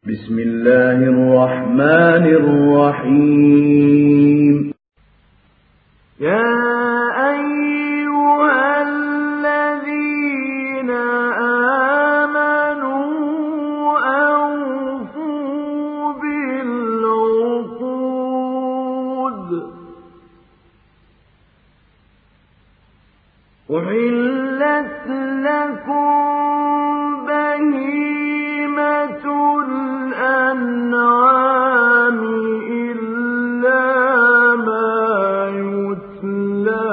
بسم الله الرحمن الرحيم يا أيها الذين آمنوا أوفوا بالعقود أحلت لكم بهيمة الأنعام إلا ما يتلى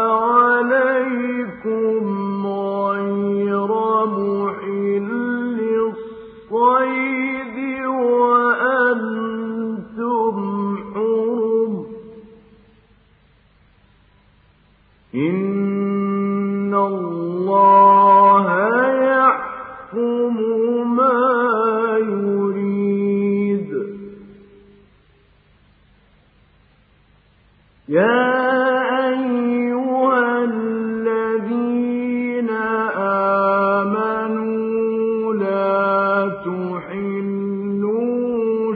عليكم غير محل الصيد وأنتم حرم إن الله يحكم ما يريد يا أيها الذين آمنوا لا تحلوا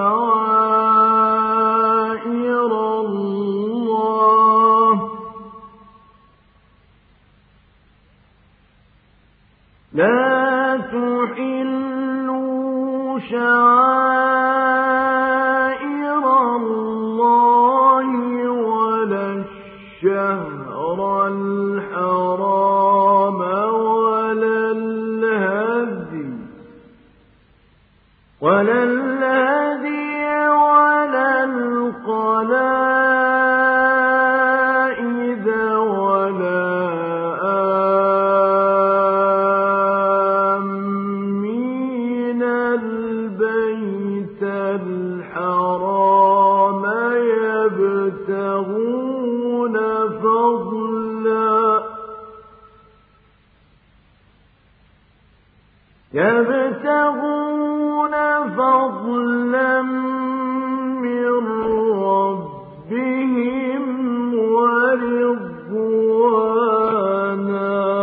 شعائر الله ولا الشهر الحرام ولا الهدي ولا القلائد ولا آمين البيت الحرام يبتغون فضلا من ربهم ورضوانا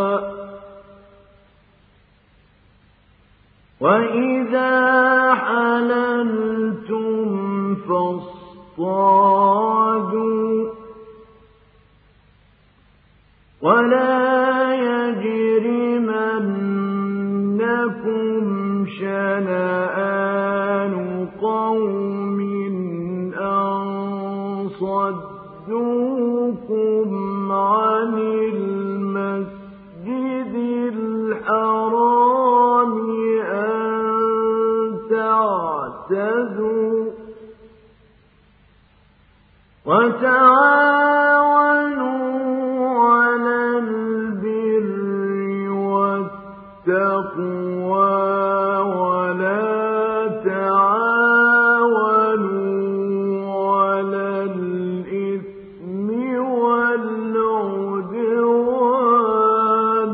وإذا حللتم فاصطادوا ولا يجرمنكم شنآن قوم أن صدوكم عن المسجد الحرام أن تعتدوا وتعاونوا على البر والتقوى ولا تعاونوا على الإثم والعدوان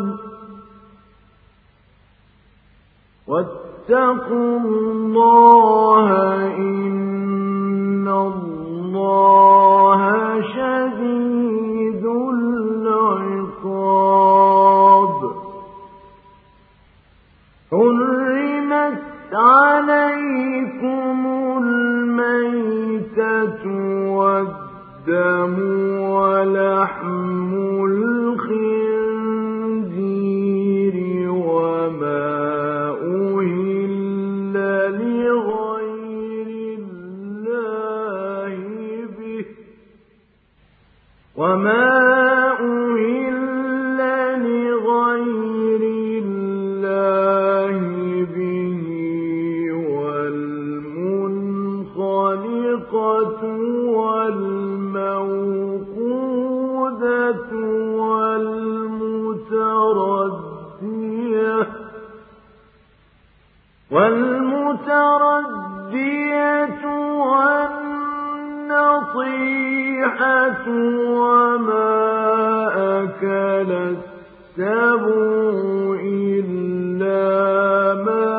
واتقوا الله إن الله شديد العقاب حرمت عليكم الميتة والدم ولحم الخنزير وما أهل لغير الله به والمنخنقة والموقوذة والمتردية والنطيحة وما أكل السبع إلا ما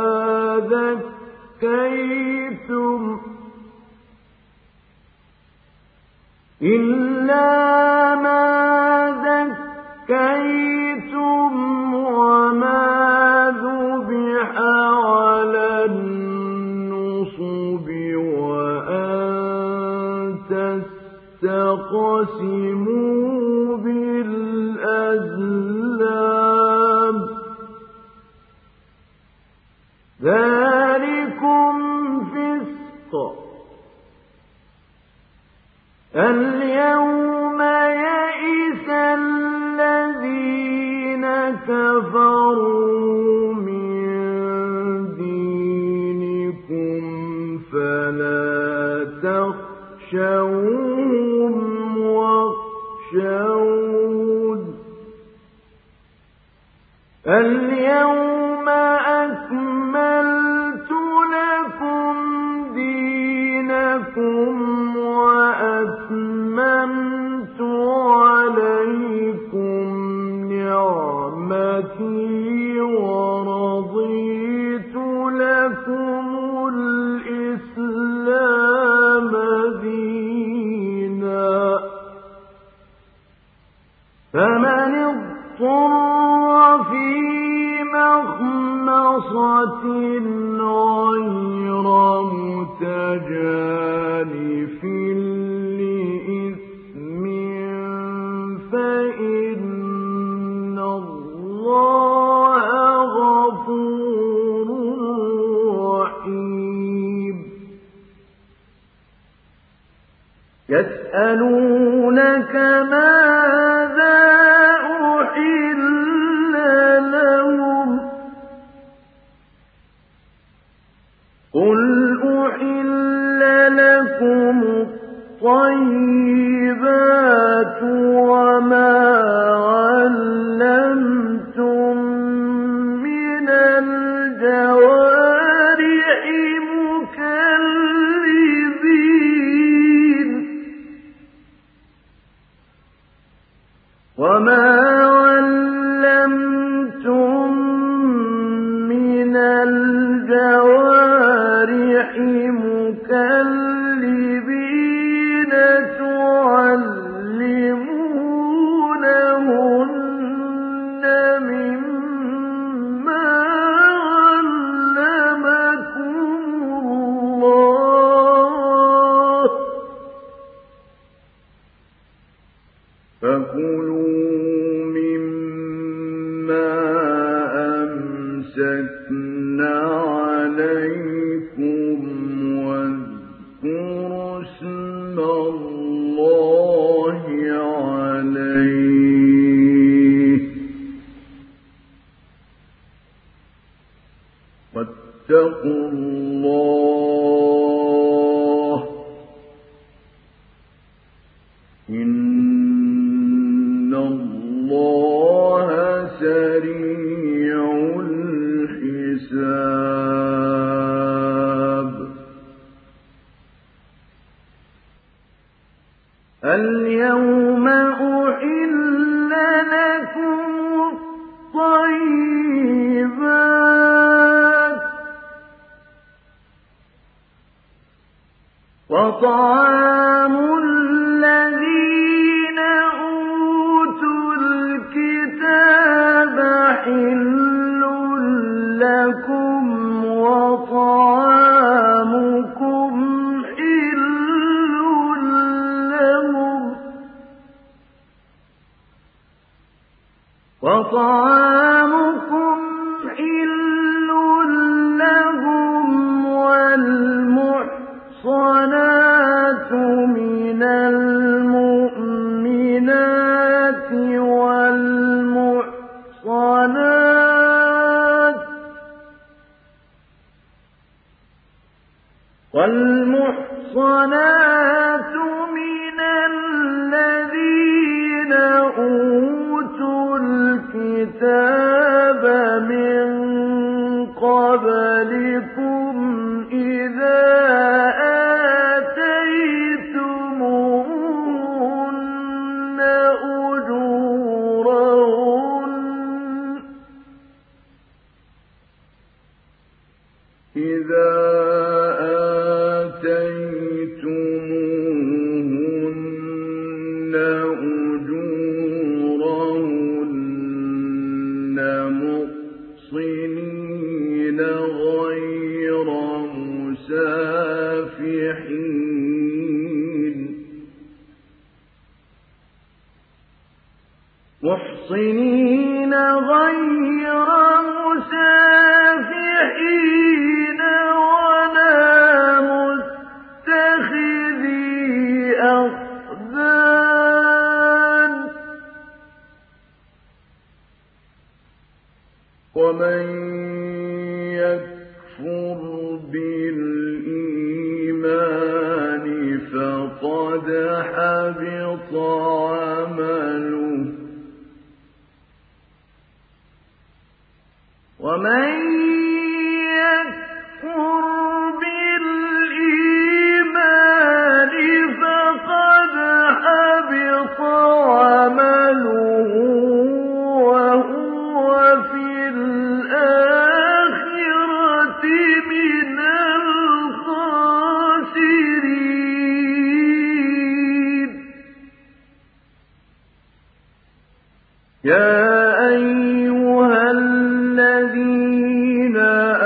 ذكيتم وما ذبح على النصب النُّصُبِ وَأَن تَسْتَقْسِمُوا بِالْأَزْلَامِ ۚ ذَٰلِكُمْ فِسْقٌ ۗ الْيَوْمَ يَئِسَ الَّذِينَ كَفَرُوا مِن دِينِكُمْ فَلَا تَخْشَوْهُمْ وَاخْشَوْنِ ۚ الْيَوْمَ أَكْمَلْتُ لَكُمْ دِينَكُمْ وَأَتْمَمْتُ عَلَيْكُمْ نِعْمَتِي وَرَضِيتُ لَكُمُ الْإِسْلَامَ دِينًا ۚ فَمَنِ اضْطُرَّ فِي مَخْمَصَةٍ غَيْرَ مُتَجَانِفٍ لِّإِثْمٍ فَإِنَّ اللَّهَ غَفُورٌ رَّحِيمٌ يَسْأَلُونَكَ مَاذَا أُحِلَّ لَهُمْ ۖ قُلْ أُحِلَّ لَكُمُ الطَّيِّبَاتُ وَمَا عَلَّمْتُم مِّنَ الْجَوَارِحِ مُكَلِّبِينَ تُعَلِّمُونَهُنَّ مِمَّا عَلَّمَكُمُ اللَّهُ ۖ فَكُلُوا مِمَّا أَمْسَكْنَ عَلَيْكُمْ وَاذْكُرُوا اسْمَ اللَّهِ عَلَيْهِ ۖ وَاتَّقُوا اللَّهَ ۚ إِنَّ اللَّهَ سَرِيعُ الْحِسَابِ الْيَوْمَ أُحِلَّ لَكُمُ الطَّيِّبَاتُ ۚ وَطَعَامُ الَّذِينَ أُوتُوا الْكِتَابَ حِلٌّ لَّكُمْ وَطَعَامُكُمْ حِلٌّ لَّهُمْ ۖ وَالْمُحْصَنَاتُ مِنَ الْمُؤْمِنَاتِ وَالْمُحْصَنَاتُ مِنَ الَّذِينَ أُوتُوا الْكِتَابَ مِن قَبْلِكُمْ إِذَا آتَيْتُمُوهُنَّ أُجُورَهُنَّ مُحْصِنِينَ غَيْرَ مُحْصِنِينَ غَيْرَ مُسَافِحِينَ وَلَا مُتَّخِذِي أَخْدَانٍ ۗ وَمَن يَكْفُرْ بِالْإِيمَانِ فَقَدْ حَبِطَ عَمَلُهُ ۚ وَمَن يَكْفُرْ بِالْإِيمَانِ فَقَدْ حَبِطَ عَمَلُهُ وَهُوَ فِي الْآخِرَةِ مِنَ الْخَاسِرِينَ. يَا أَيُّهَا الَّذِينَ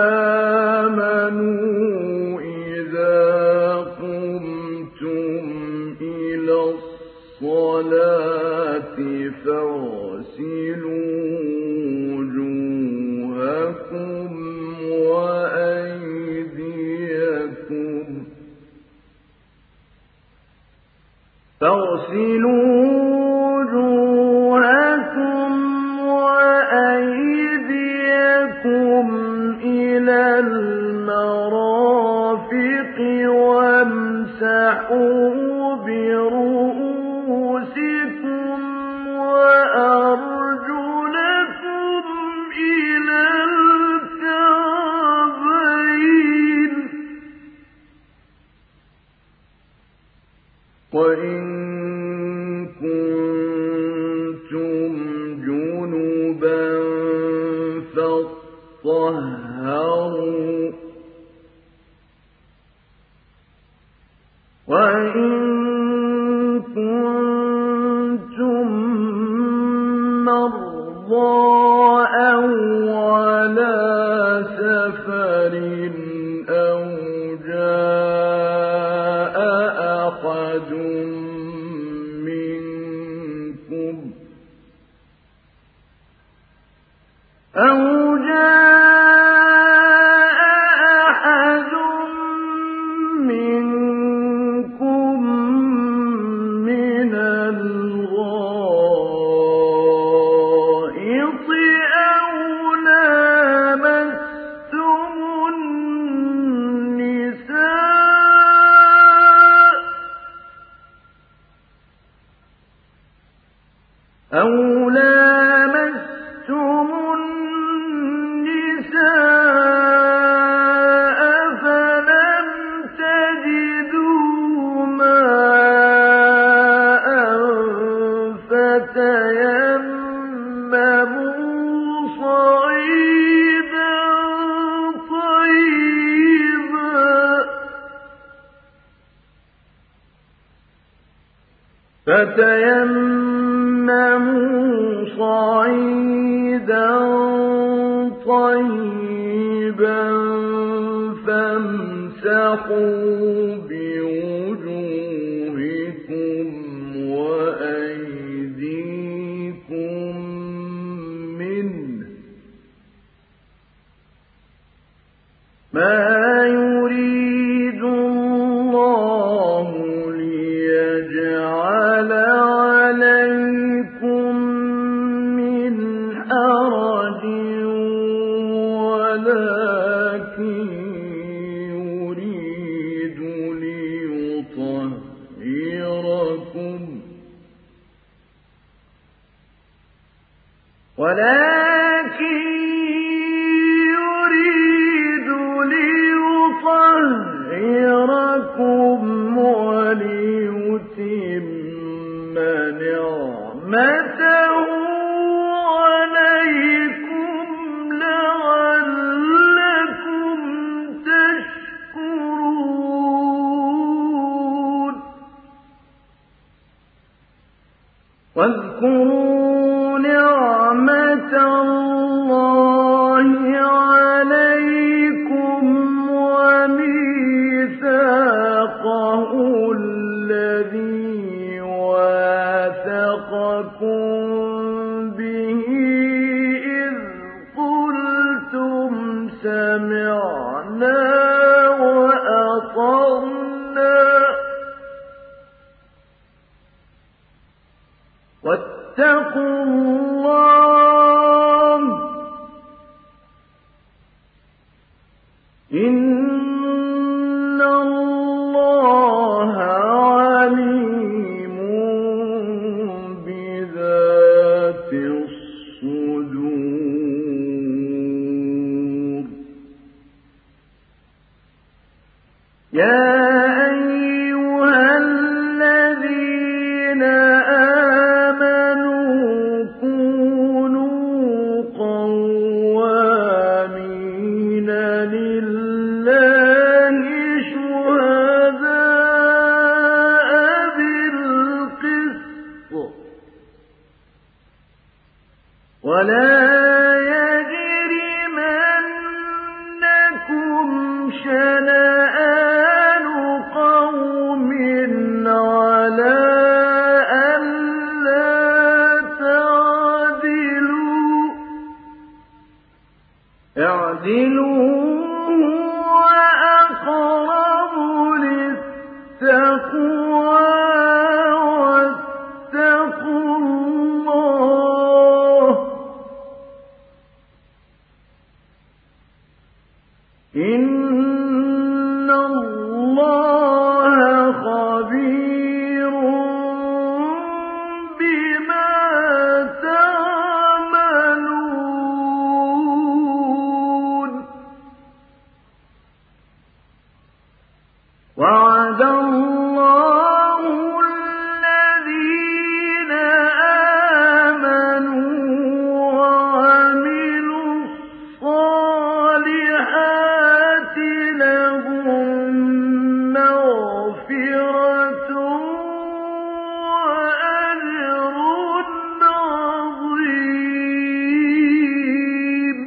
آمَنُوا إِذَا قُمْتُمْ إِلَى الصَّلَاةِ فَاغْسِلُوا وُجُوهَكُمْ وَأَيْدِيَكُمْ إِلَى الْمَرَافِقِ وَامْسَحُوا بِرُءُوسِكُمْ وَأَرْجُلَكُمْ إِلَى الْكَعْبَيْنِ ۚ وَإِن كُنتُمْ جُنُبًا فاطهروا، وَإِن كُنتُم مَّرْضَىٰ أَوْ عَلَىٰ سَفَرٍ أَوْ جَاءَ أَحَدٌ مِّنكُم مِّنَ الْغَائِطِ أَوْ لَامَسْتُمُ النِّسَاءَ فَلَمْ تَجِدُوا مَاءً فتيمموا صعيدا طيبا فامسحوا بوجوهكم وأيديكم منه ما يريد الله ليجعل عليكم من حرج ولكن يريد ليطهركم وليتم نعمته عليكم لعلكم تشكرون واذكروا نعمة الله عليكم وميثاقه الذي واثقكم به يا أيها الذين آمنوا كونوا قوامين لله شهداء بالقسط ولا يجرمنكم شنآن قوم على ألا تعدلوا اعدلوا هو أقرب للتقوى واتقوا الله إن الله خبير بما تعملون وعد الله الذين آمنوا وعملوا الصالحات لهم مغفرة وأجر عظيم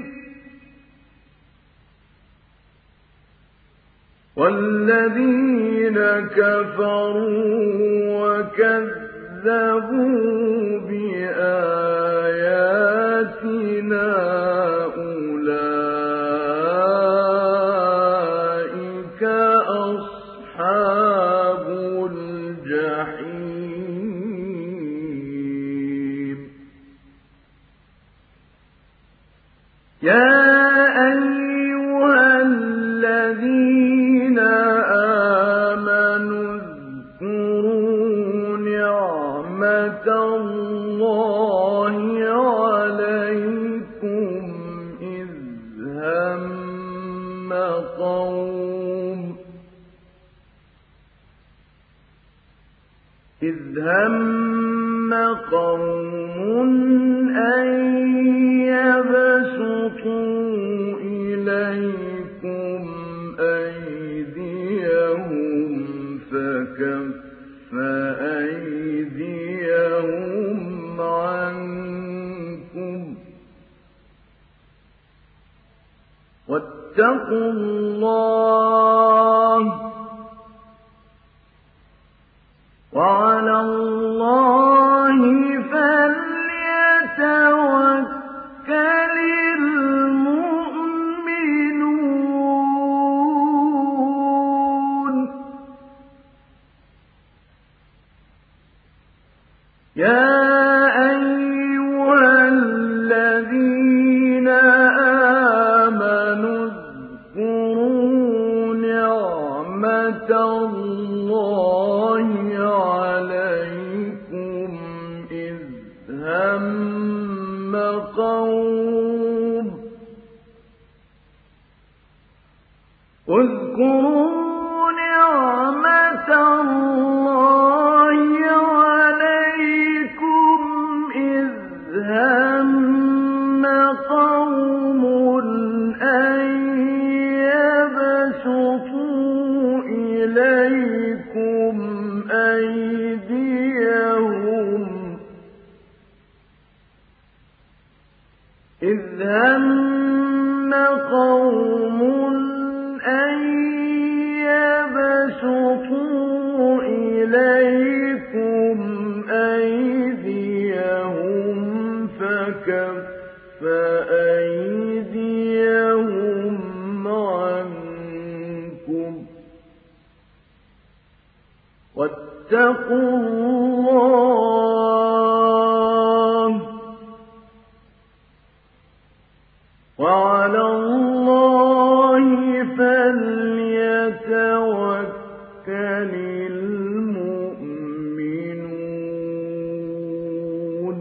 والذين كفروا وكذبوا بآياتنا أولئك أصحاب الجحيم يا أيها الذين آمنوا اذكروا نعمة الله عليكم إذ هم قوم أن يبسطوا إليكم أيديهم فكف أيديهم عنكم واتقوا الله وعلى الله فليتوكل المؤمنون يا أيها الذين آمنوا اذكروا نعمة الله عليكم إذ هم قوم اذكروا نعمة الله عليكم إذ هم قوم أن يبسطوا إليكم أيديهم فكف أيديهم عنكم واتقوا الله وعلى الله فليتوكل المؤمنون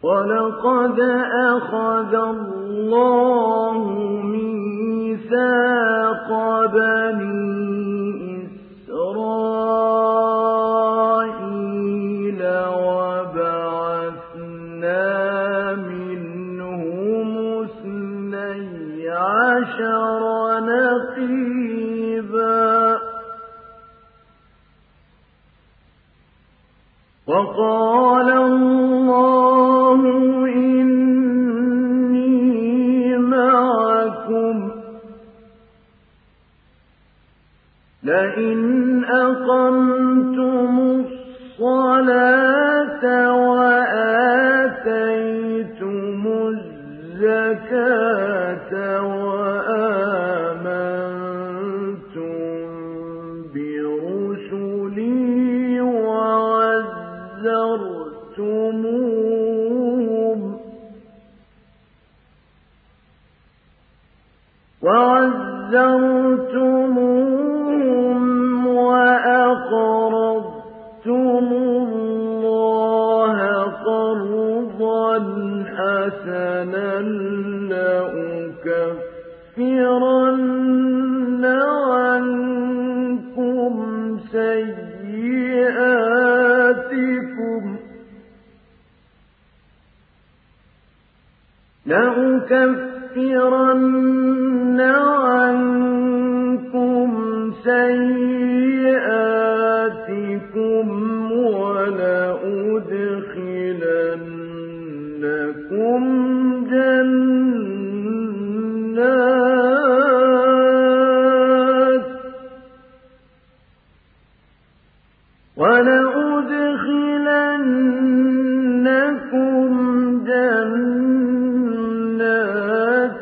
ولقد أخذ الله ميثاق بني إسرائيل وبعثنا منهم 12 نقيبا وقال الله إني معكم لئن أقمتم الصلاة وآتيتم الزكاة وآمنتم برسلي وعزرتموهم وأقرضتم الله قرضا حسنا لأكفرن عنكم سيئاتكم ولأدخلنكم جنات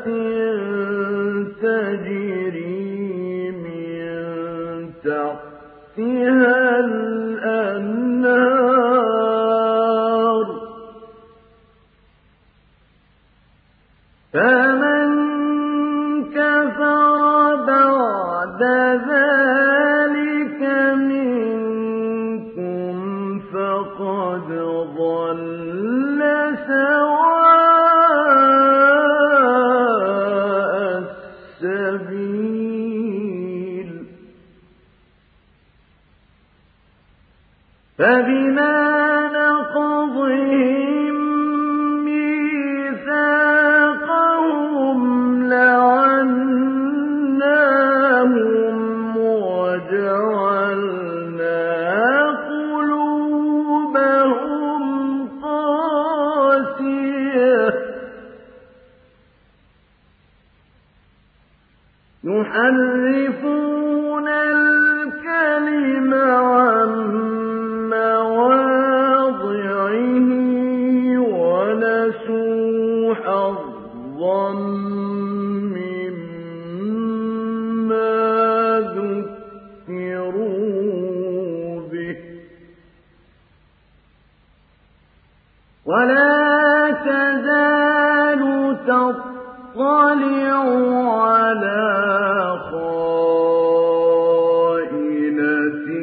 تجري من تحتها الأنهار فمن كفر بعد ذلك منكم فقد ضل سواء السبيل فبما نقضهم ميثاقهم لعناهم وجعلنا قلوبهم قاسية يحرفون الكلم عن مواضعه ونسوا حظا مما ذكروا به ولا تزال تطلع على خائنة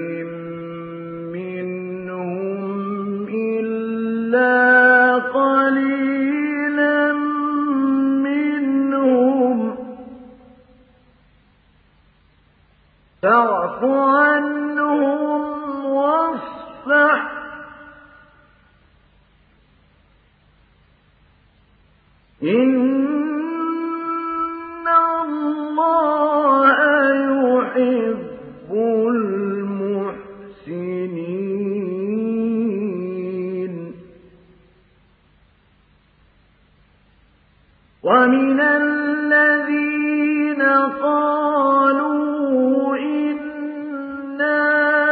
منهم إلا قليلا منهم فاعف عنهم واصفح إن الله يحب المحسنين ومن الذين قالوا إنا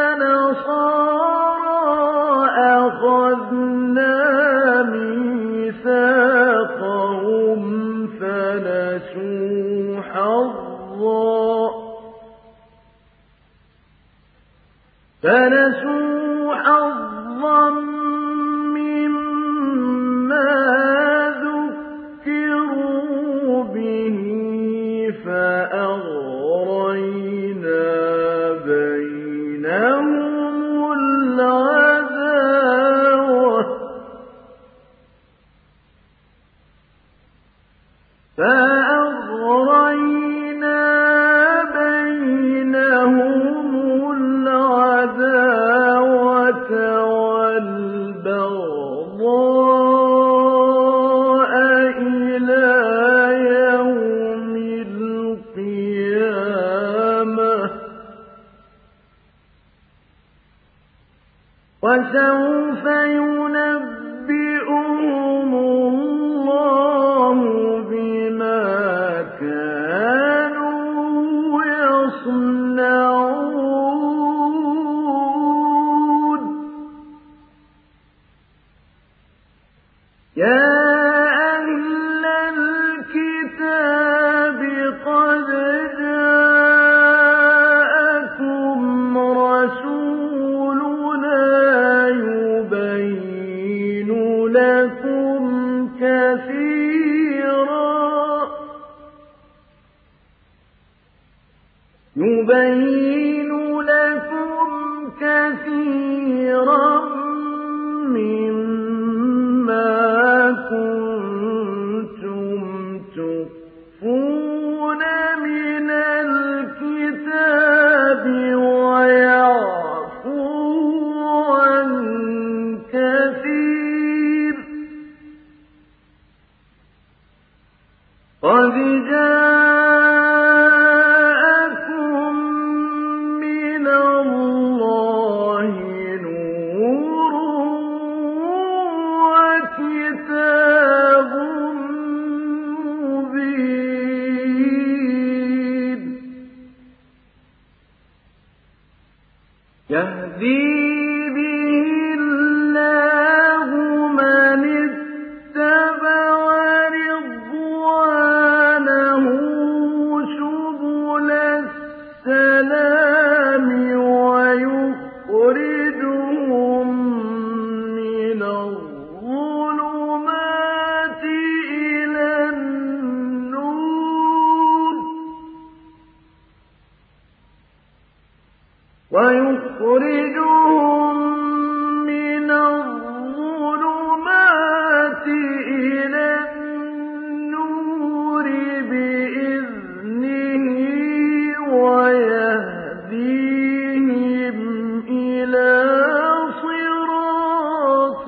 نصارى أخذنا ميثاقهم فنسوا حظا مما ذكروا به فأغرينا بينهم العداوة بينهم القيامة وسوف ينبئهم الله بما كانوا يصنعون يا أهل الكتاب قد جاءكم رسولنا يبين لكم كثيرا مما كنتم تخفون من الكتاب ويعفو عن كثير قد جاءكم من الله نور وكتاب مبين يهدي به الله من اتبع رضوانه سبل السلام ويخرجهم من الظلمات إلى النور بإذنه ويهديهم إلى صراط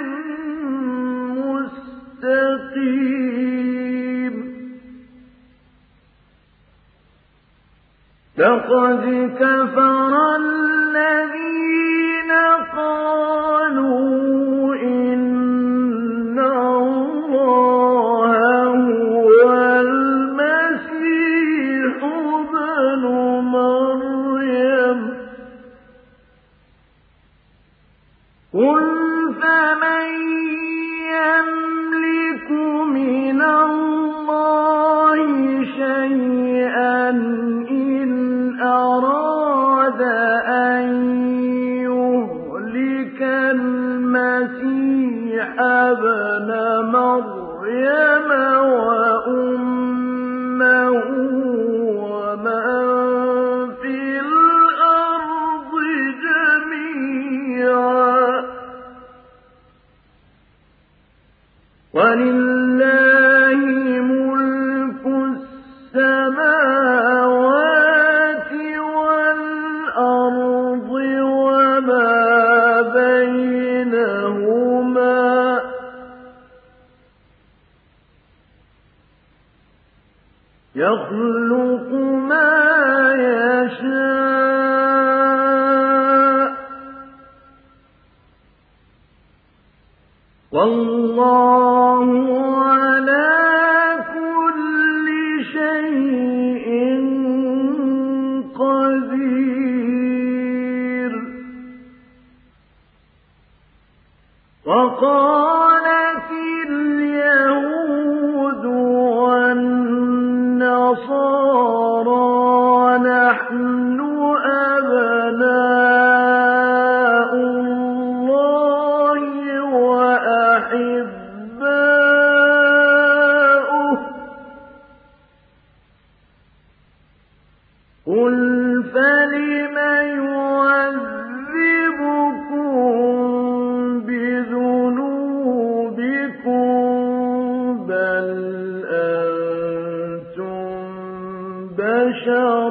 مستقيم لقد كفر الذين قالوا إن الله هو المسيح ابن مريم قل فمن يملك من الله شيئا إن أراد أن يهلك المسيح ابن مريم وأمه ومن في الأرض جميعا ولله ملك السماوات والأرض وما بينهما يخلق ما يشاء والله على كل شيء قدير وقالت اليهود والنصارى نحن أبناء الله وأحباؤه قل فلم يعذبكم بذنوبكم بل أنتم بشر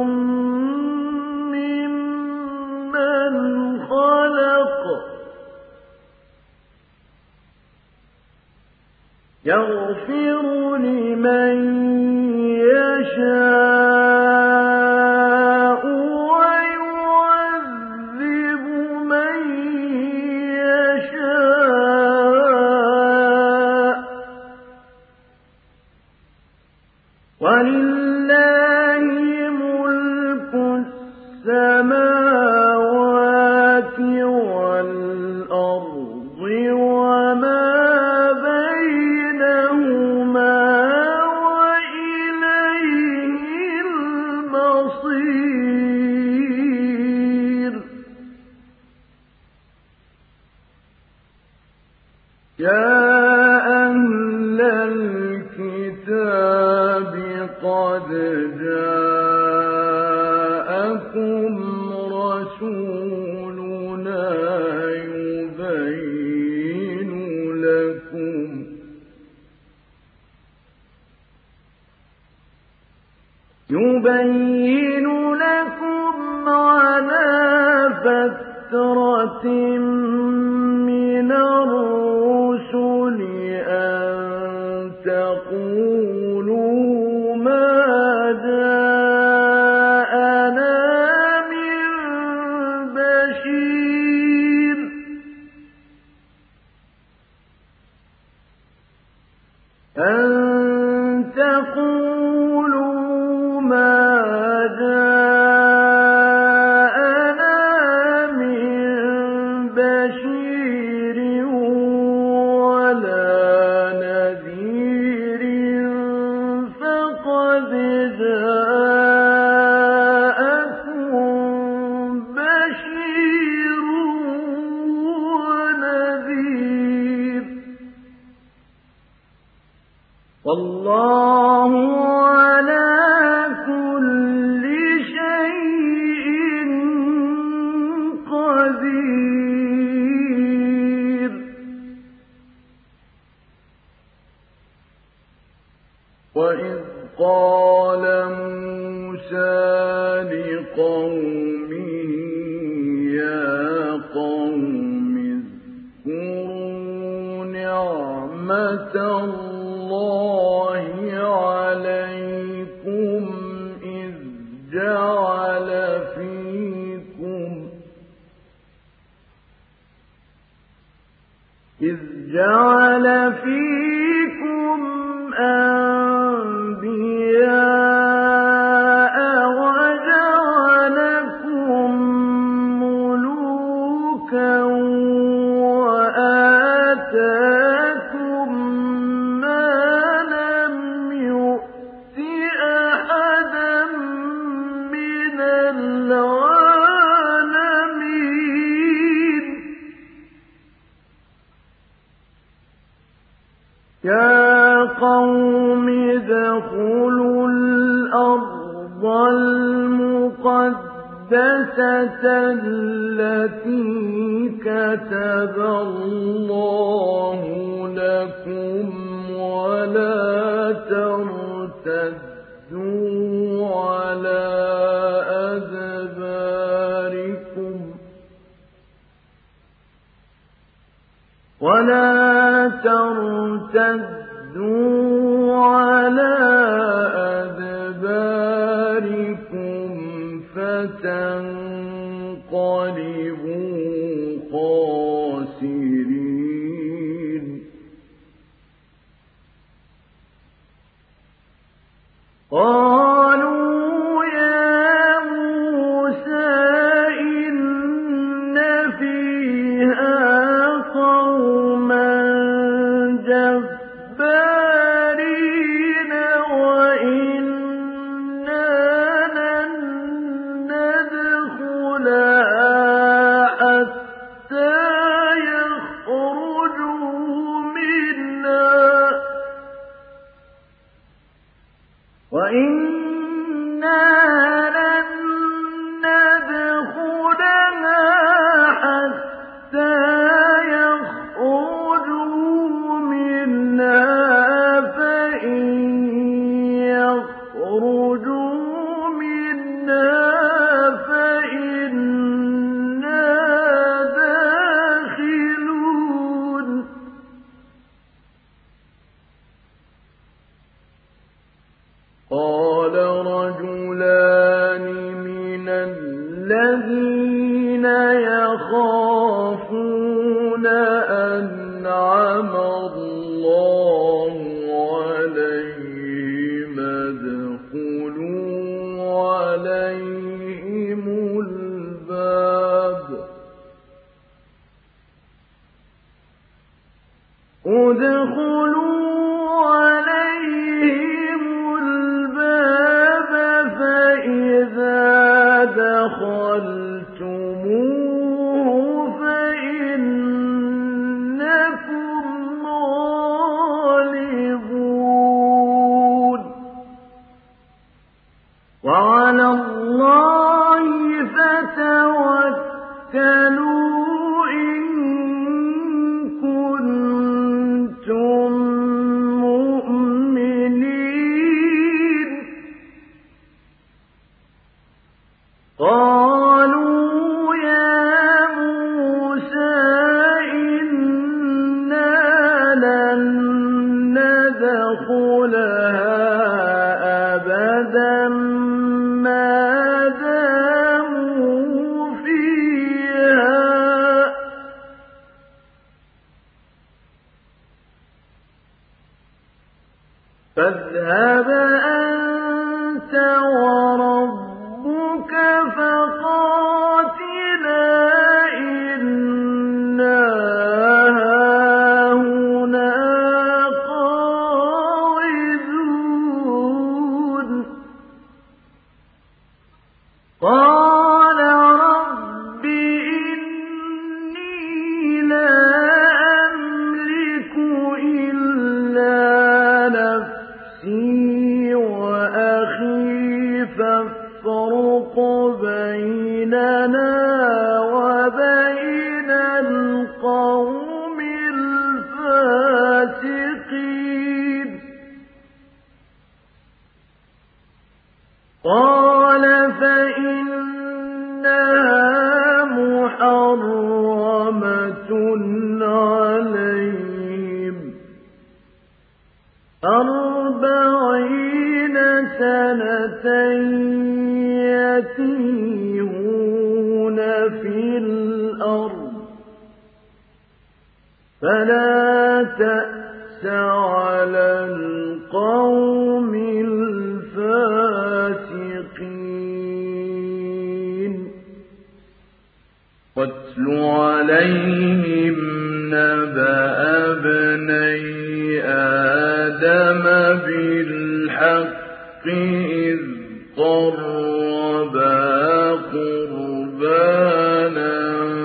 ممن خلق يغفر لمن يشاء بصير يا أهل الكتاب قد جاءكم رسولنا يبين لكم على فترة من الرسل أن تقولوا ما جاءنا من بشير أن تقولوا ما جاءنا من بشير ولا نذير فقد جاءكم بشير ونذير والله على كل شيء قدير وإذ قال موسى لقومه يا قوم اذكروا نعمة الله عليكم إذ جعل فيكم أنبياء وجعلكم ملوكا وآتاكم ما لم يؤت أحدا من العالمين يا قوم ادخلوا الأرض المقدسة التي كتب الله لكم ولا ترتدوا على أدباركم فتنقلبوا خاسرين قالوا يا موسى إن فيها قوما جبارين وإنا لن ندخلها حتى يخرجوا منها وإنا لن ندخلها حتى يخرجوا منها فإن يخرجوا منها فإنا داخلون قال رجلان من الذين يخافون أنعم الله عليهم ادخلوا عليهم الباب فإذا وعلى الله فتوكلوا إن كنتم مؤمنين. قالوا يا موسى إنا لن ندخلها أبدا ما داموا فيها فاذهب أنت وربك فقاتلا إنا هاهنا قاعدون. قال رب إني لا أملك إلا نفسي وأخي فافرق بيننا وبين القوم الفاسقين. قال فإنها محرمة عليهم 40 سنة يتيهون في الأرض فلا تأس على القوم الفاسقين. واتل عليهم نبأ ابني آدم بالحق إذ قربا قربانا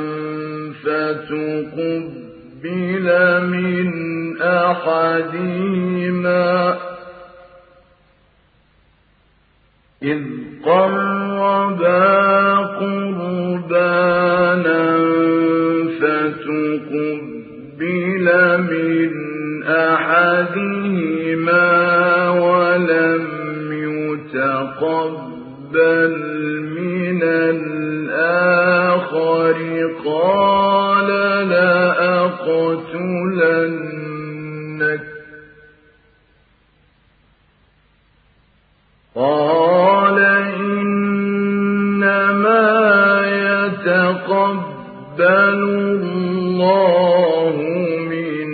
فتقبل من أحدهما ولم يتقبل من الآخر قال لأقتلنك قال إنما يتقبل الله من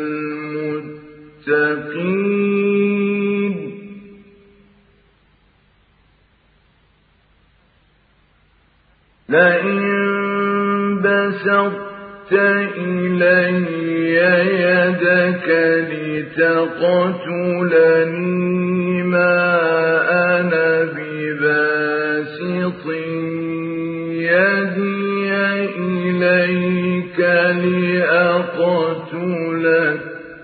المتقين. لئن بسطت إلي يدك لتقتلني ما أنا بباسط يدي إليك لأقتلك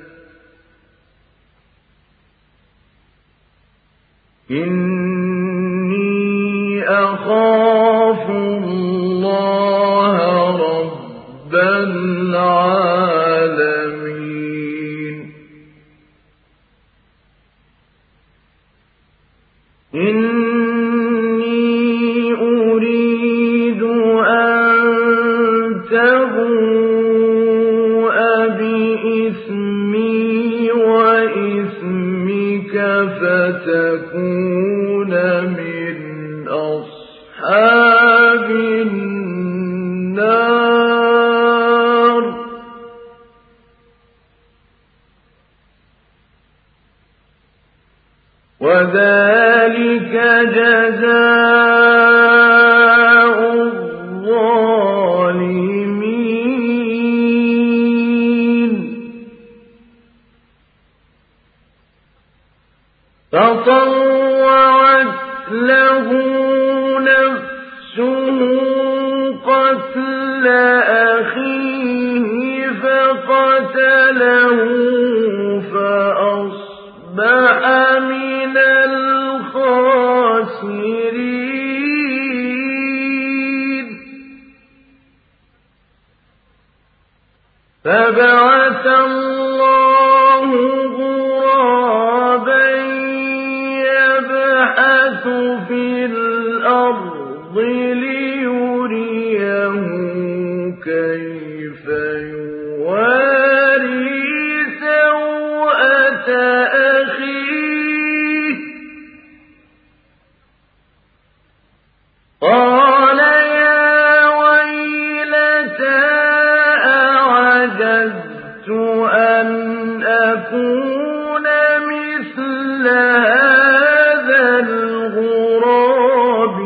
إني أخاف الله رب العالمين. إني أريد أن تبوء بإثمي وإثمك فتكون من أصحاب النار وذلك جزاء الظالمين. فطوعت له نفسه قتل أخيه فقتله فأصبح من الخاسرين. فبعث الله غرابا يبحث في الأرض ليريه كيف يواري سوءة أخيه قال يا ويلتى أعجزت أن أكون مثل هذا الغراب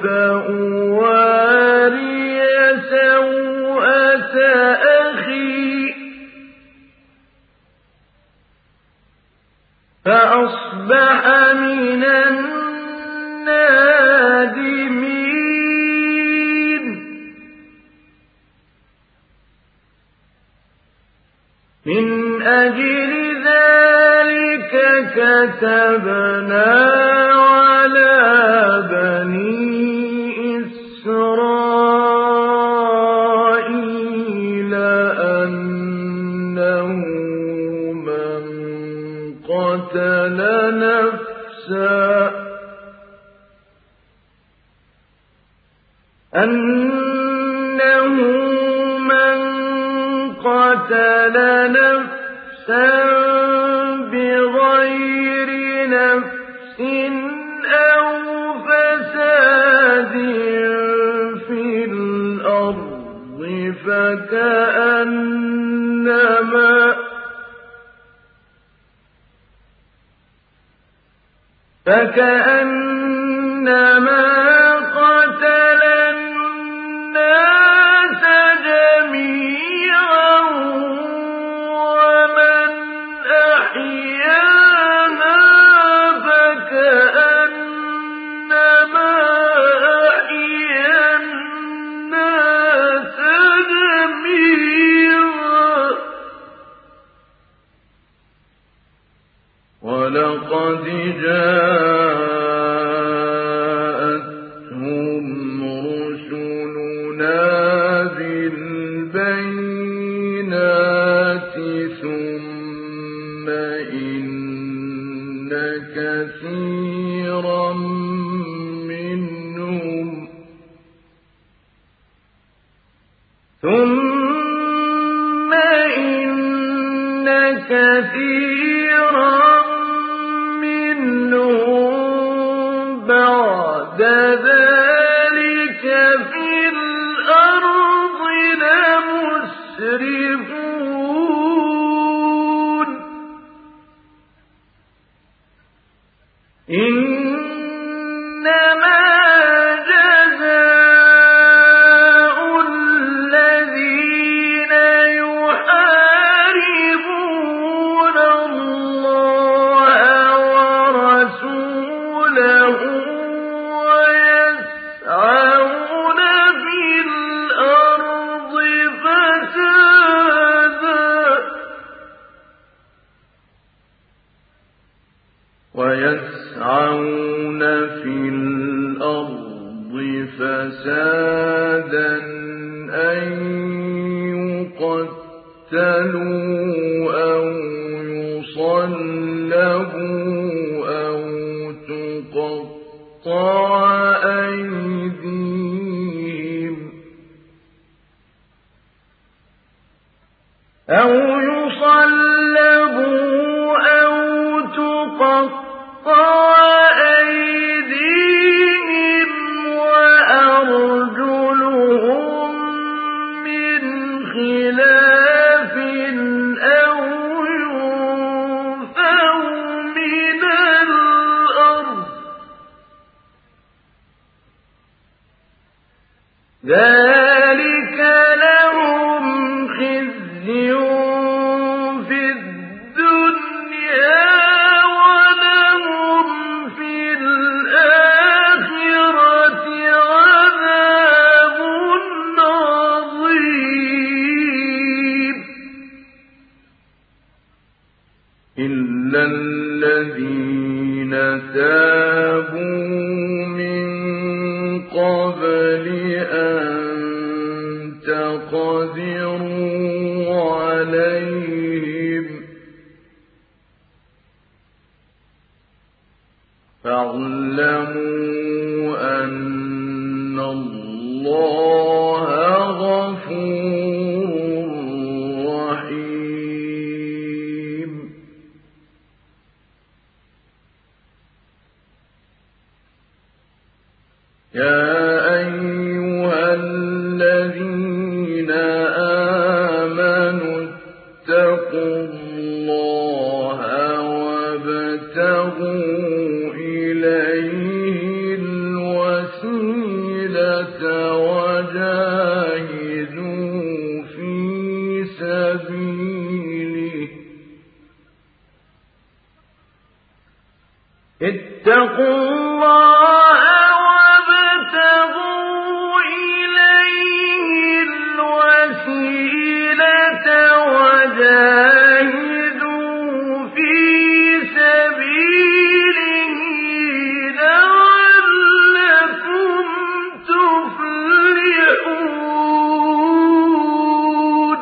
فأواري سوءة أخي فأصبح من النادمين من أجل ذلك كتبنا على بني إسرائيل أنه من قتل نفسا بغير نفس أو فساد في الأرض فكأنما قتل الناس جميعا ومن أحياها فكأنما أحيا الناس جميعا ولقد جاءتهم رسلنا بالبينات ثم إن كثيرا منهم بعد ذلك في الأرض لمسرفون إنما جزاء الذين يحاربون الله ورسوله ويسعون في الأرض فسادا أن يقتلوا أو يصلبوا أو تقطع أيديهم وأرجلهم من خلاف أو ينفوا من الأرض ذلك لهم خزي في الدنيا ولهم في الآخرة عذاب عظيم إلا الذين تابوا من قبل أن تقدروا اللَّهَ غَفُورٌ رَّحِيمٌ. يَا أَيُّهَا الَّذِينَ آمَنُوا اتَّقُوا اللَّهَ وَابْتَغُوا إِلَيْهِ الْوَسِيلَةَ وَجَاهِدُوا فِي سَبِيلِهِ. اتَّقُوا اللَّهَ وَابْتَغُوا إِلَيْهِ الْوَسِيلَةَ وَجَاهِدُوا فِي سَبِيلِهِ لَعَلَّكُمْ تُفْلِحُونَ.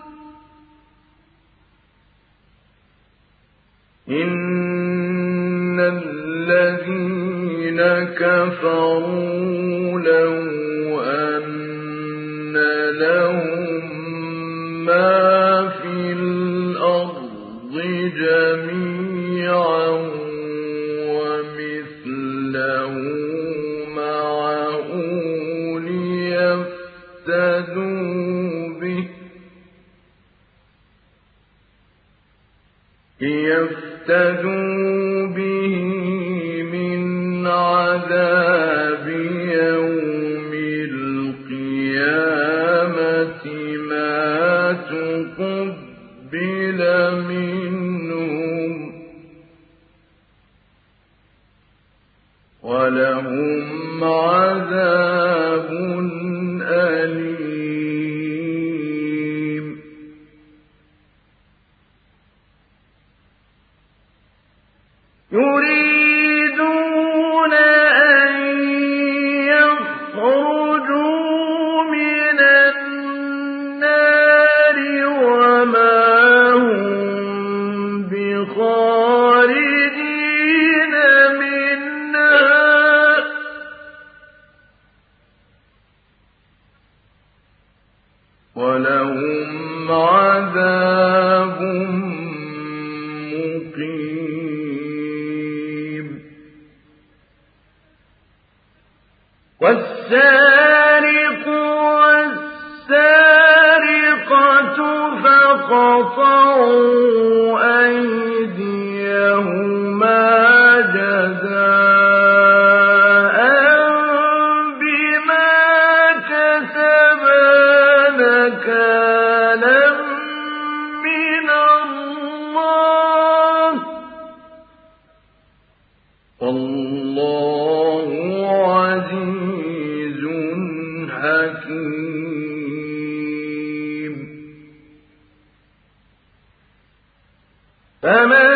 إِنَّ الَّذِينَ كَفَرُوا لَوْ أَنَّ لَهُم مَّا فِي الْأَرْضِ جَمِيعًا وَمِثْلَهُ مَعَهُ لِيَفْتَدُوا بِهِ مِنْ عَذَابِ يَوْمِ الْقِيَامَةِ مَا تُقُبِّلَ مِنْهُمْ وَلَهُمْ عَذَابٌ أَلِيمٌ. يُرِيدُونَ أَن يَخْرُجُوا مِنَ النَّارِ وَمَا هُم بِخَارِجِينَ مِنْهَا ۖ وَلَهُمْ عَذَابٌ مُّقِيمٌ. وَالسَّارِقُ وَالسَّارِقَةُ فَاقْطَعُوا أَيْدِيَهُمَا جَزَاءً بِمَا كَسَبَا نَكَالًا مِّنَ اللَّهِ ۗ وَاللَّهُ عَزِيزٌ حَكِيمٌ. فَمَن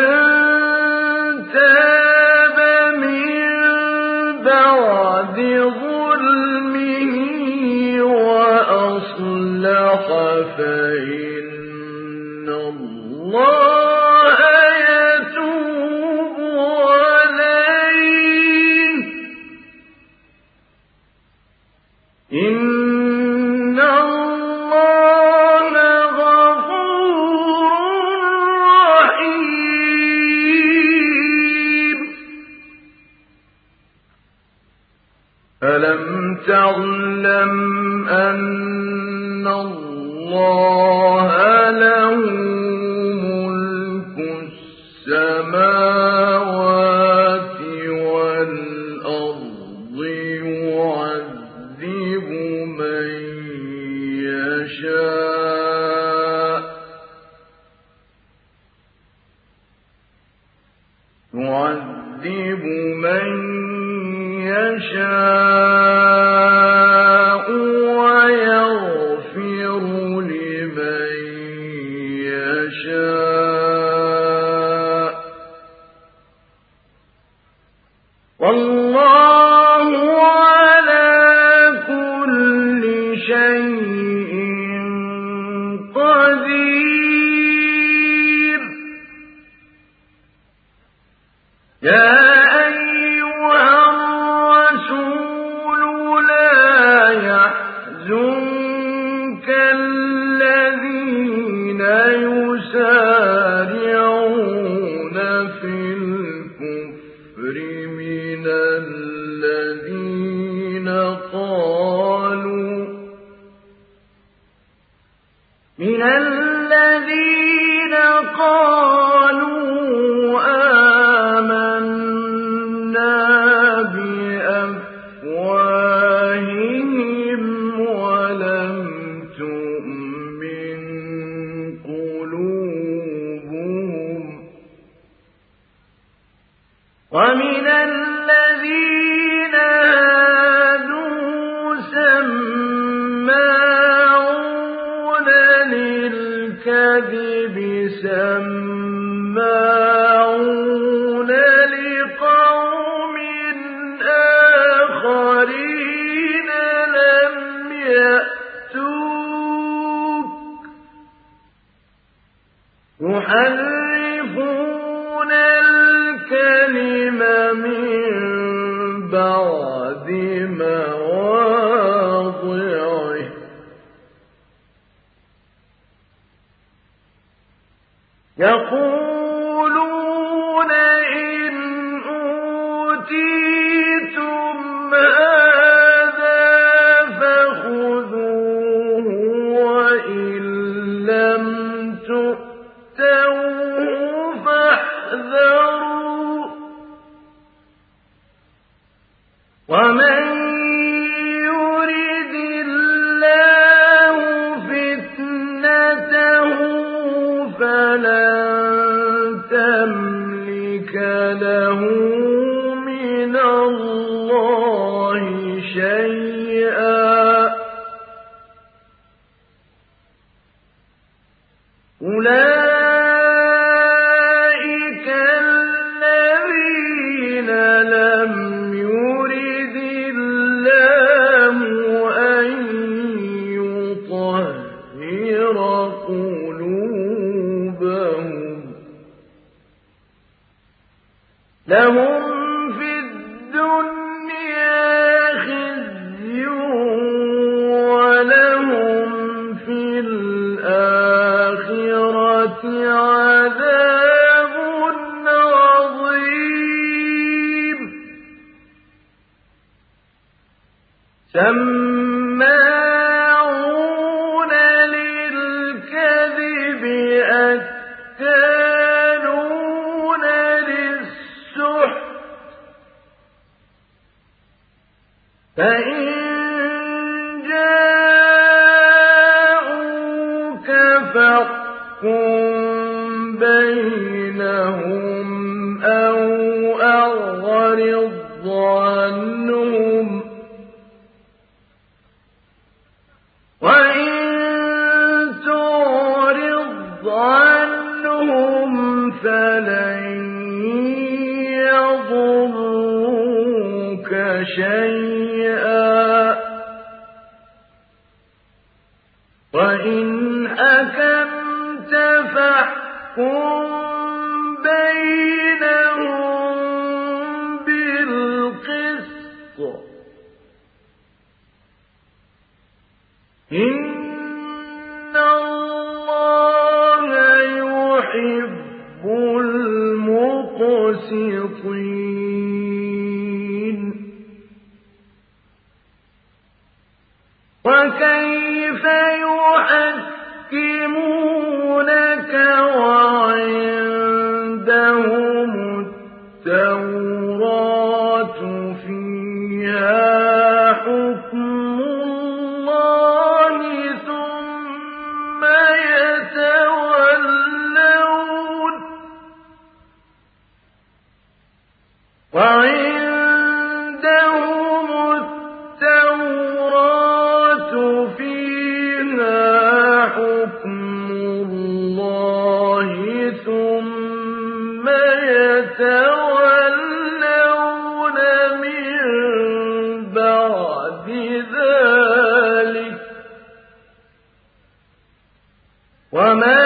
تَابَ مِن بَعْدِ ظُلْمِهِ وَأَصْلَحَ فَإِنَّ اللَّهَ يَتُوبُ عَلَيْهِ ۗ إِنَّ اللَّهَ غَفُورٌ رَّحِيمٌ. أَلَمْ تَعْلَمْ أَنَّ اللَّهَ لَهُ مُلْكُ السَّمَاوَاتِ وَالْأَرْضِ يُعَذِّبُ مَن يَشَاءُ وَيَغْفِرُ لِمَن يحرفون الكلم من بعد مواضعه يقولون إن أوتيتم هذا فخذوه وإن لم تؤتوه فاحذروا ومن يرد الله فتنته فلن تملك له من الله شيئا أولئك الذين لم يرد الله أن يطهر قلوبهم لهم في الدنيا خزي ولهم في الآخرة عذاب عظيم سماعون للكذب أكالون للسحت فإن جاءوك فاحكم بينهم أو أعرض عنهم وإن تعرض عنهم فلن يضروك شيئا وإن حكمت فاحكم بينهم بالقسط إن الله يحب المقسطين وكيف يحكمونك وعندهم التوراة فيها حكم الله ثم يتولون وعندهم التوراة فيها حكم الله ثم يتولون من بعد ذلك وما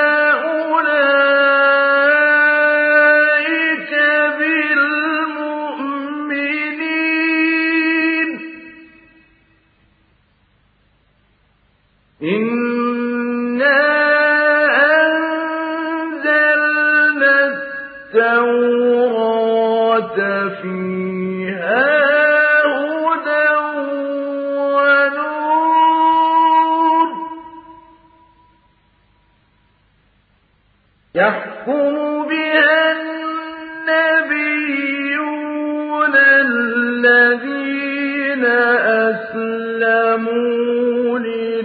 أولئك بالمؤمنين إنا أنزلنا التوراة فيها هدى ونور يحكم بها النبيون الذين أسلموا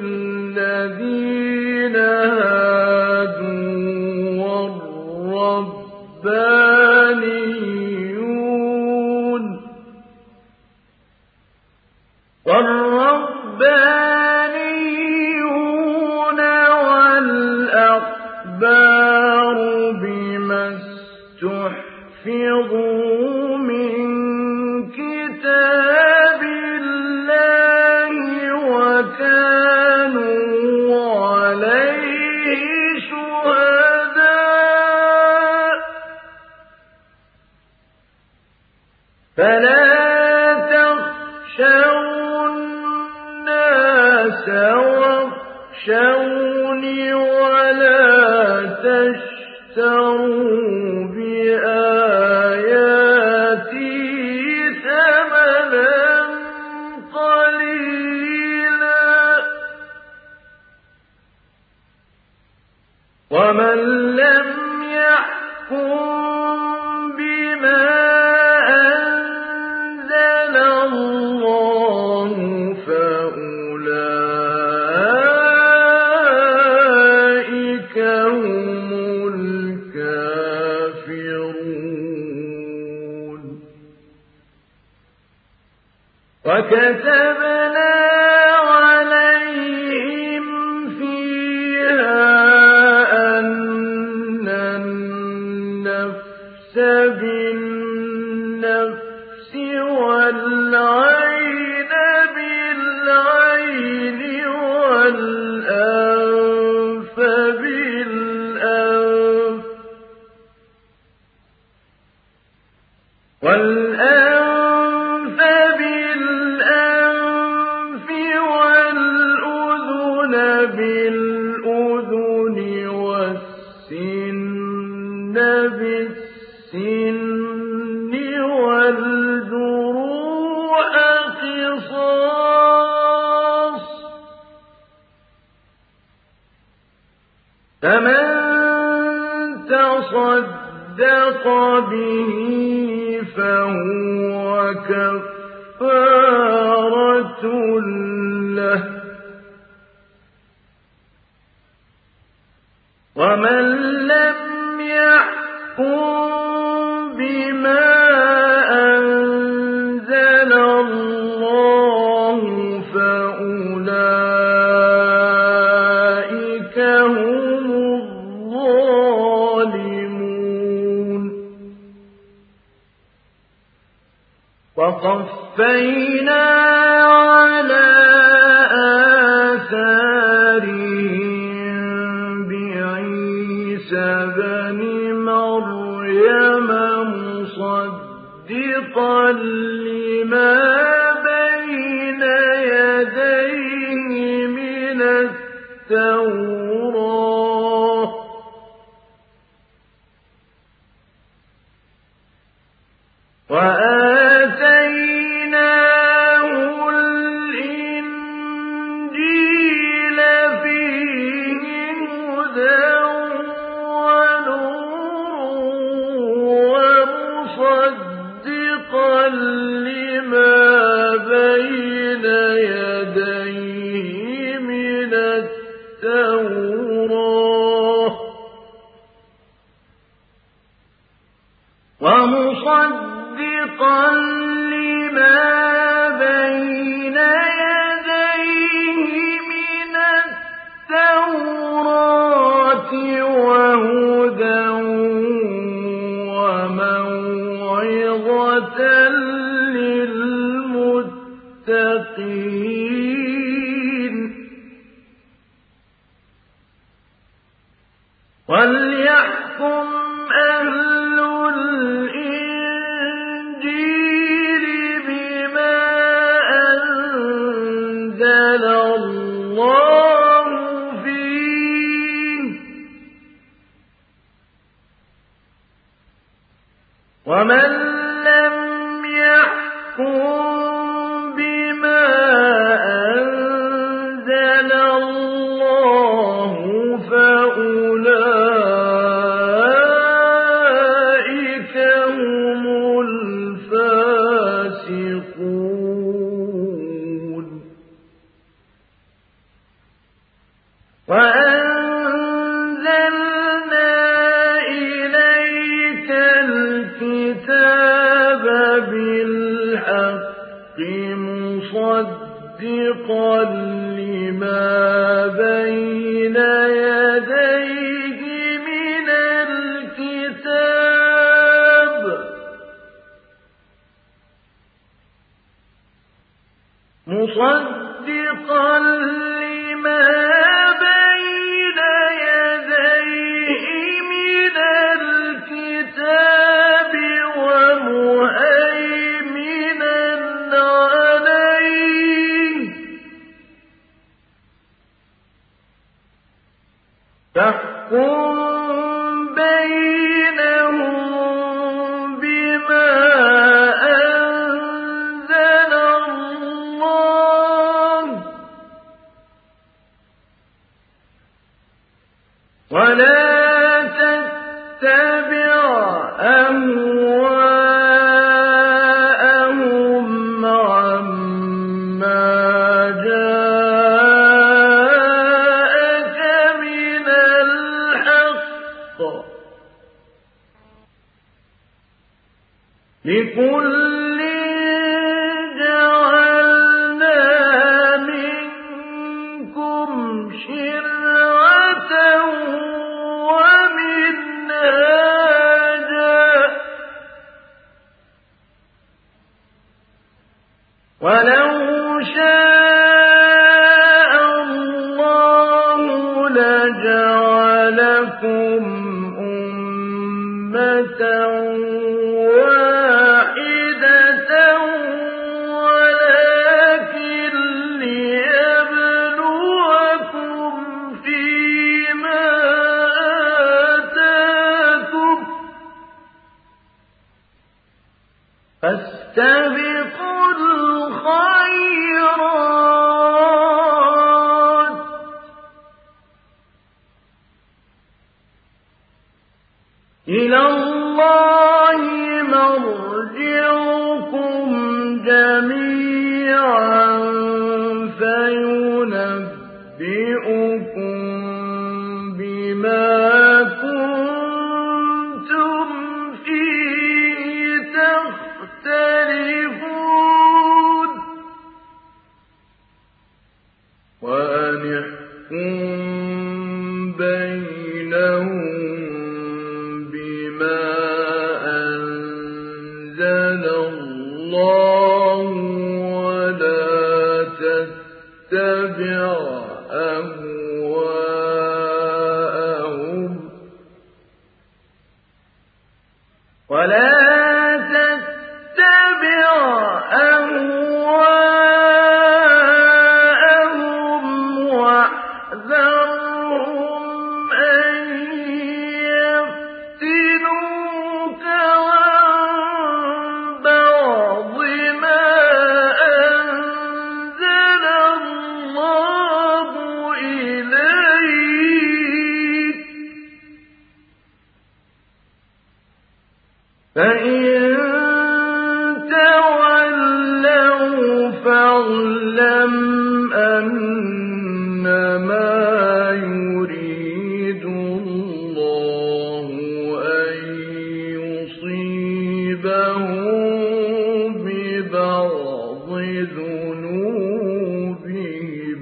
للذين هادوا والربانيون والأحبار بما استحفظوا من كتاب الله وكانوا عليه شهداء النَّاسَ وَاخْشَوْنِ وَلَا تَشْتَرُوا بِآيَاتِي ثَمَنًا قَلِيلًا ۚ وَمَن لَّمْ يَحْكُم بِمَا أَنزَلَ اللَّهُ فَأُولَٰئِكَ هُمُ الْكَافِرُونَ. وَكَتَبْنَا عَلَيْهِمْ فِيهَا أَنَّ النَّفْسَ بِالنَّفْسِ وَالْعَيْنَ بِالْعَيْنِ وَالْأَنفَ بِالْأَنفِ وَالْأُذُنَ بِالْأُذُنِ وَالسِّنَّ بِالسِّنِّ وَالْجُرُوحَ قِصَاصٌ ۚ فَمَن تَصَدَّقَ بِهِ فَهُوَ كَفَّارَةٌ لَّهُ ۚ وَمَن لَّمْ يَحْكُم بِمَا أَنزَلَ اللَّهُ فَأُولَٰئِكَ هُمُ الظَّالِمُونَ. وَقَفَّيْنَا عَلَىٰ آثَارِهِم بِعِيسَى ابْنِ مَرْيَمَ مُصَدِّقًا لِّمَا بَيْنَ يَدَيْهِ مِنَ التَّوْرَاةِ ۖ وَآتَيْنَاهُ الْإِنجِيلَ فِيهِ هُدًى وَنُورٌ وَمُصَدِّقًا لِّمَا بَيْنَ يَدَيْهِ مِنَ التَّوْرَاةِ ۖ وَمُصَدِّقًا لِّمَا بَيْنَ يَدَيْهِ مِنَ التَّوْرَاةِ وَهُدًى وَمَوْعِظَةً لِّلْمُتَّقِينَ. وَلْيَحْكُمْ أَهْلُ الْإِنجِيلِ بِمَا أَنزَلَ اللَّهُ فِيهِ ۚ وَمَن لَّمْ يَحْكُم بِمَا أَنزَلَ اللَّهُ فَأُولَٰئِكَ هُمُ الْفَاسِقُونَ. وَأَنزَلْنَا إِلَيْكَ الْكِتَابَ بِالْحَقِّ مُصَدِّقًا لِّمَا بَيْنَ يَدَيْهِ مِنَ الْكِتَابِ ۖ مُصَدِّقًا لِّمَا بَيْنَ يَدَيْهِ مِنَ الْكِتَابِ وَمُهَيْمِنًا عَلَيْهِ ولا تتبع أهواءهم عما جاءك من الحق لكل جعلنا منكم شرعة ومنهاجا ولو شاء الله لجعلكم أمة واحدة ولكن ليبلوكم فيما آتاكم فاستبقوا الخيرات إلى الله مرجعكم جميعا فينبئكم بما كنتم فيه تختلفون وأن يحكم بينهم بما أنزل الله ولا تتبع أهواءهم واحذرهم أن يفتنوك عن بعض ما أنزل الله إليك فإن تولوا فاعلم أنما يريد الله أن يصيبهم ببعض ذنوبهم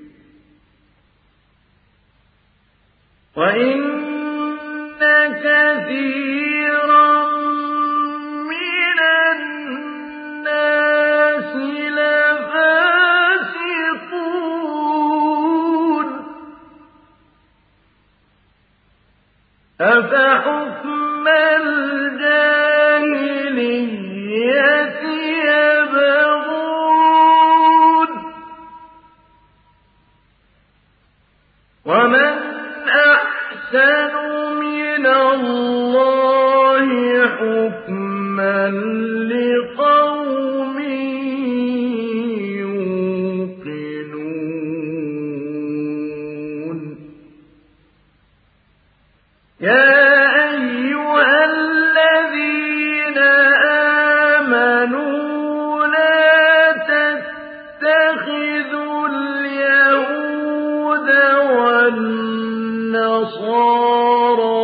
وإن كثيرا من الناس لفاسقون أفحكم الجاهلية يبغون ومن أحسن من الله حكما لقوم يوقنون يا أيها الذين آمنوا لا تتخذوا اليهود والنصارى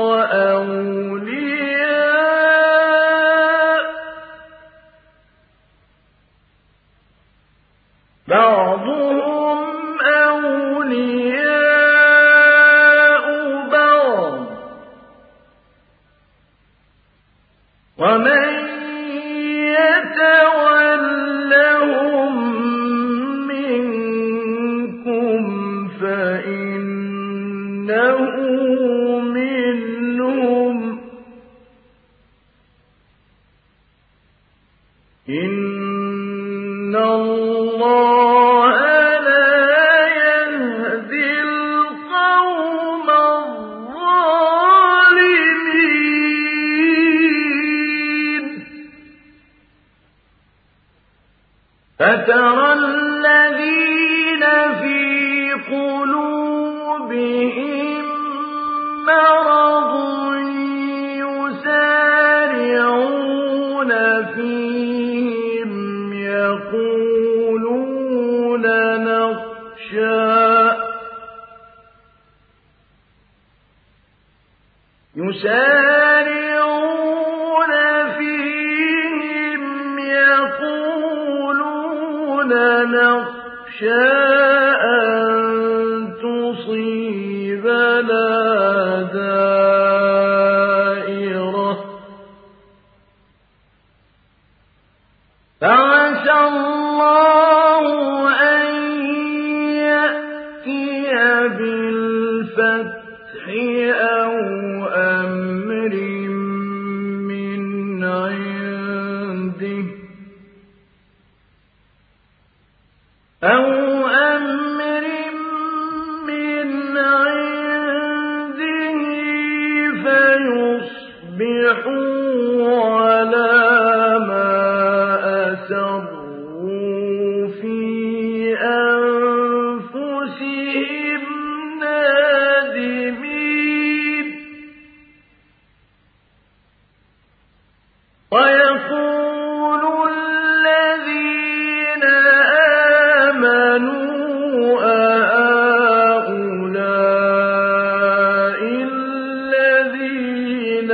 أولياء بعضهم أولياء بعض ومن يتولهم منكم فإنه منهم إن الله لا يهدي القوم الظالمين فترى الذين في قلوبهم يسارعون فيهم يقولون نخشى أن تصيبنا دائرة فعسى الله أن يأتي بالفتح أو أمر من عنده فيصبحوا على ما أسروا في أنفسهم نادمين ويقول الذين آمنوا أهؤلاء الذين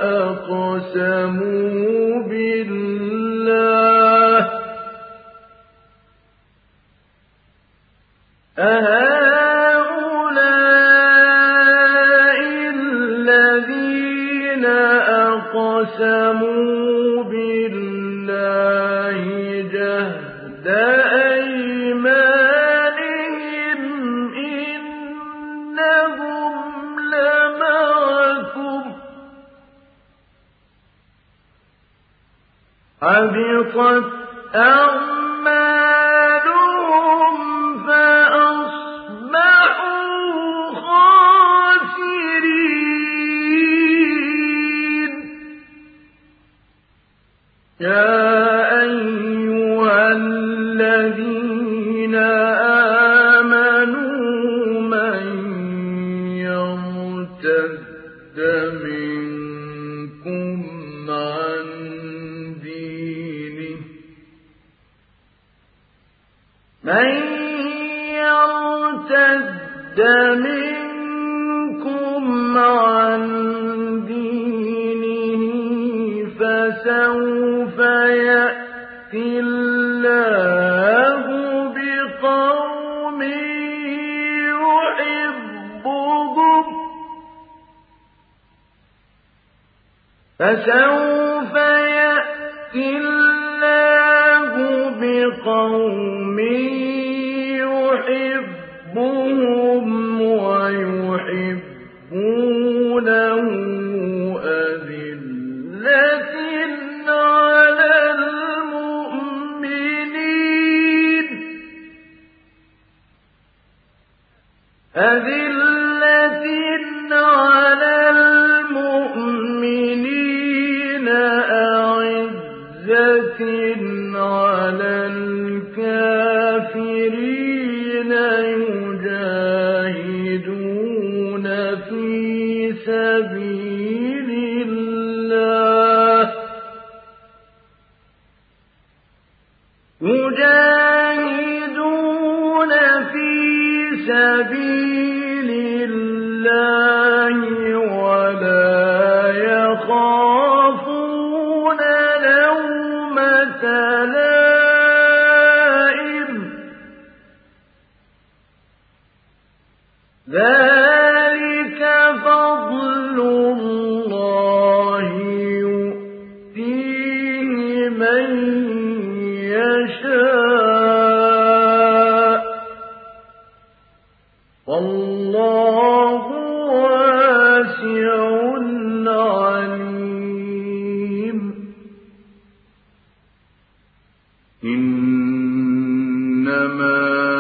أقسموا بالله جهد أيمانهم إنهم لمعكم حبطت أعمالهم فأصبحوا خاسرين يا أيها الذين آمنوا من يرتد منكم عن دينه فسوف يأتي الله بقوم يحبهم ويحبونه أذلة على المؤمنين أعزة على الكافرين يجاهدون في سبيل الله ولا يخافون لومة لائم ذلك فضل الله يؤتيه من يشاء والله واسع عليم إنما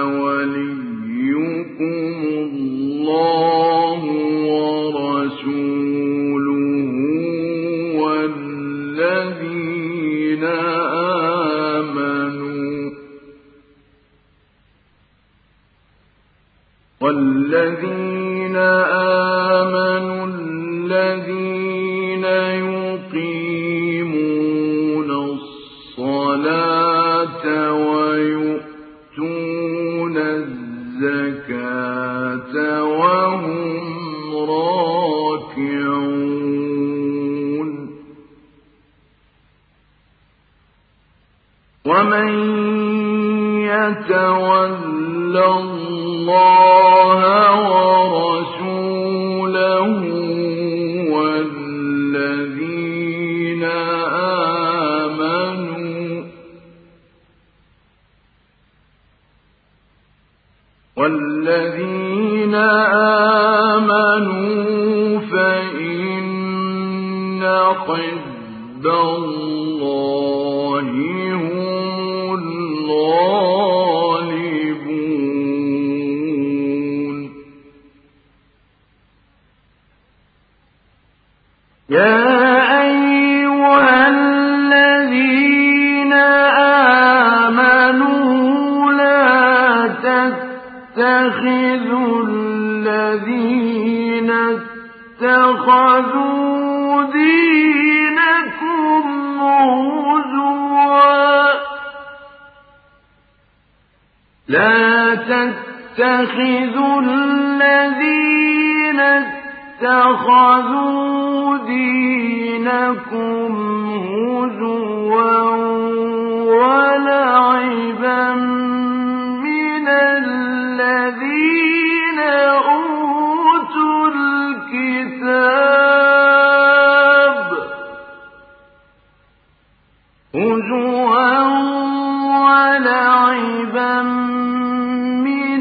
وليكم الله ورسوله والذين آمنوا الذين يقيمون الصلاة ويؤتون الزكاة وهم راكعون يتولى الله ورسوله والذين آمنوا فإن حزب الله هم الغالبون. يا أيها الذين آمنوا لا تتخذوا الذين اتخذوا دينكم هزوا لا تتخذوا الذين اتخذوا دينكم هزوا ولعبا من الذين أوتوا الكتاب هزوا ولعبا من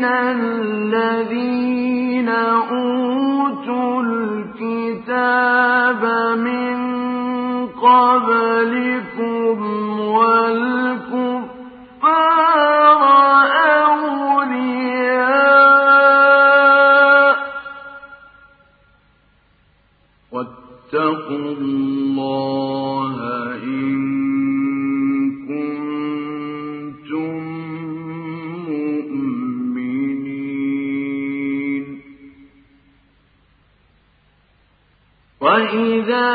الذين أوتوا الكتاب من قبلكم والكفار أولياء واتقوا الله إن كنتم مؤمنين. وإذا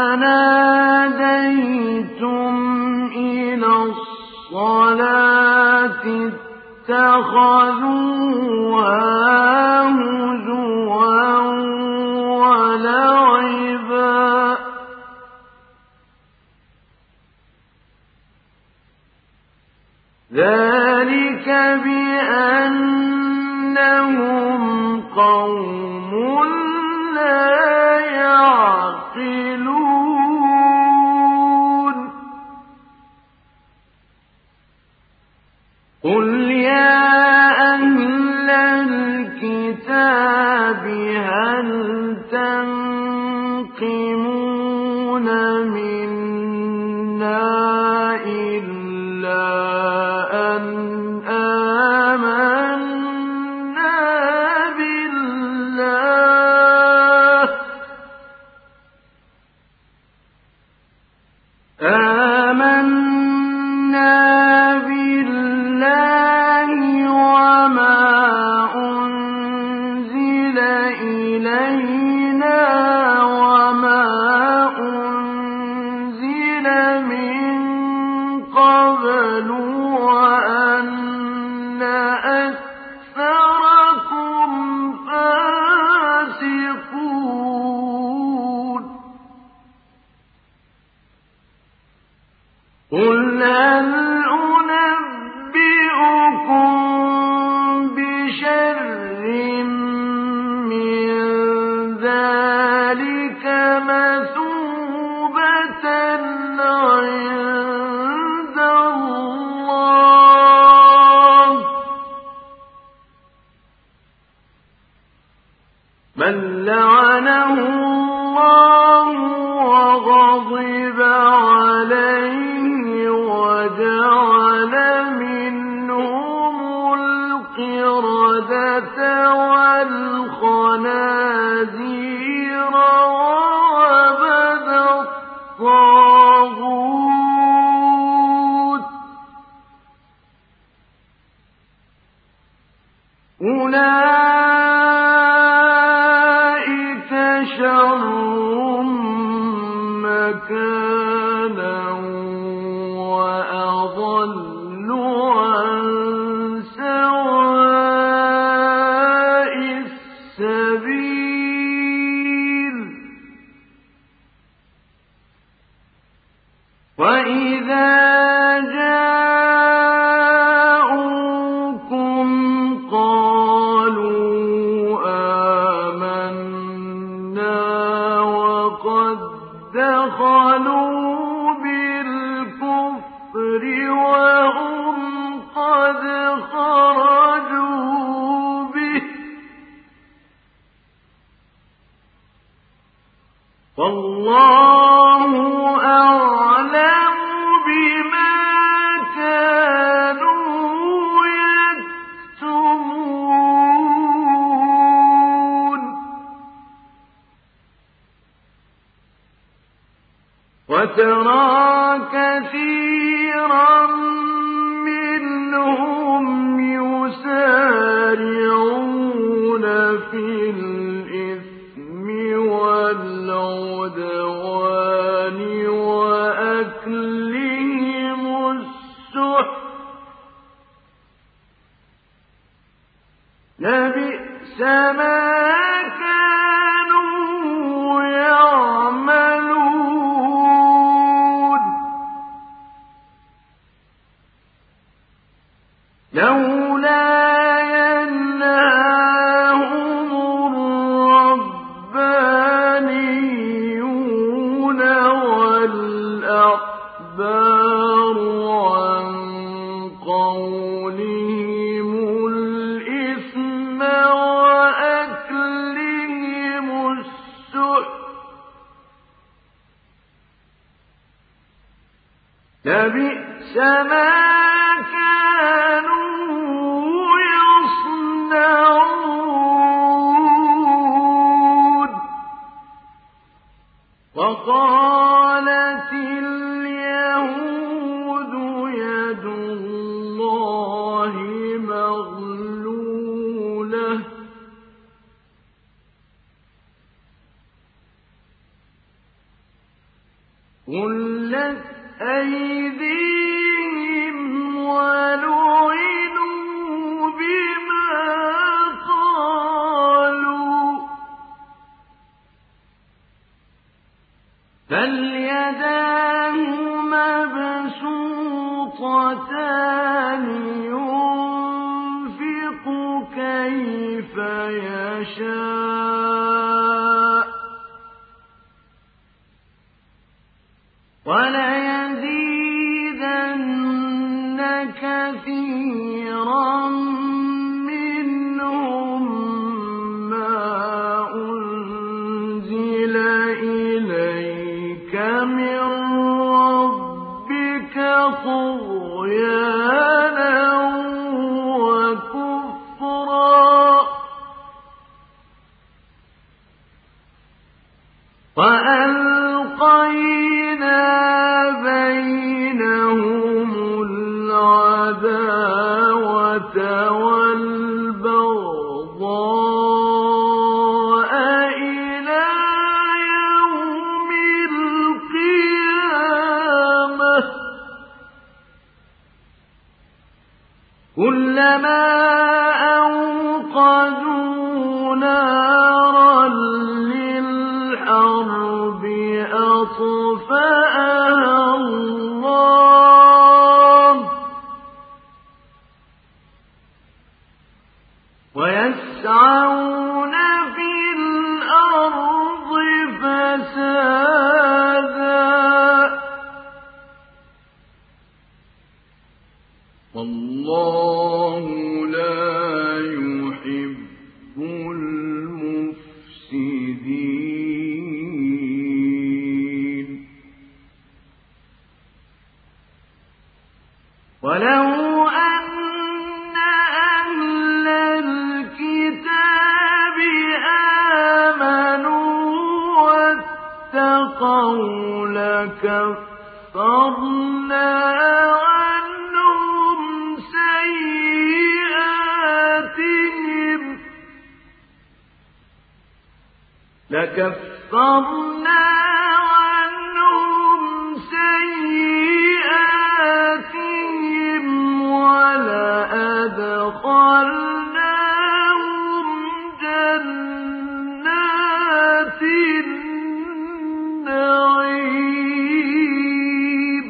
ناديتم إلى الصلاة اتخذوها هزوا ولعبا ذلك بأنهم قوم لا يعقلون. قل يا أهل الكتاب هل تنقمون منا إلا أن آمنا بالله وما أنزل إلينا وما أنزل من قبل وأن أكثركم فاسقون. قل هل أنبئكم بشر من ذلك مثوبة عند الله من لعنه الله وغضب عليه وجعل منهم القردة والخنازير وعبد الطاغوت أولئك شر مكانا وأضل عن سواء السبيل. وإذا جاءوكم خرجوا به والله أعلم بما كانوا يكتمون وترى كثيرا منهم يسارعون في الإثم والعدوان وأكلهم السحت لبئس ما كانوا يعملون لولا ينهاهم الربانيون والأحبار عن قولهم الإثم وأكلهم السحت لبئس ما كانوا يصنعون وقالت اليهود يد الله مغلولة غلت أيديهم ولعنوا بما قالوا بل يداه مبسوطتان ينفق كيف يشاء وليزيدن كثيرا منهم ما أنزل إليك من ربك طغيانا وكفرا وألقينا بينهم العداوة والبغضاء إلى يوم القيامة كلما أوقدوا نارا للحرب أطفأها الله ويسعون في الأرض فسادا والله لا يحب المفسدين ولو أن أهل الكتاب آمنوا واتقوا لكفرنا عنهم سيئاتهم ولأدخلناهم جنات النعيم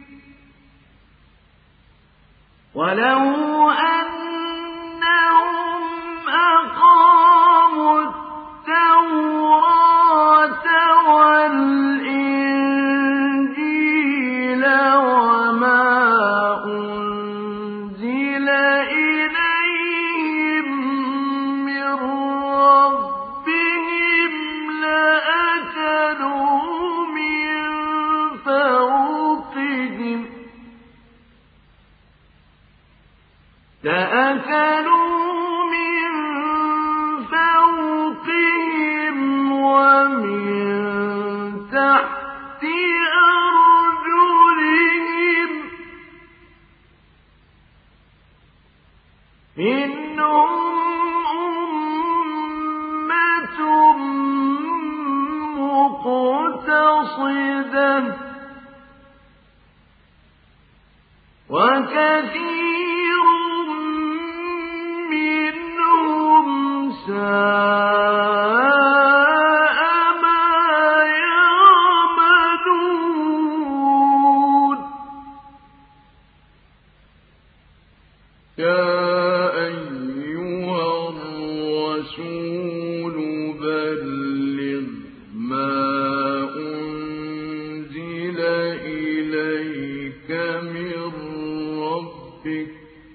ولو أنهم أقاموا التوراة والإنجيل وما أنزل إليهم أكلوا من فوقهم ومن تحت أرجلهم منهم أمة مقتصدة وكثير منهم ساء ما يعملون يا أيها الرسول بلغ ما أنزل إليك من ربك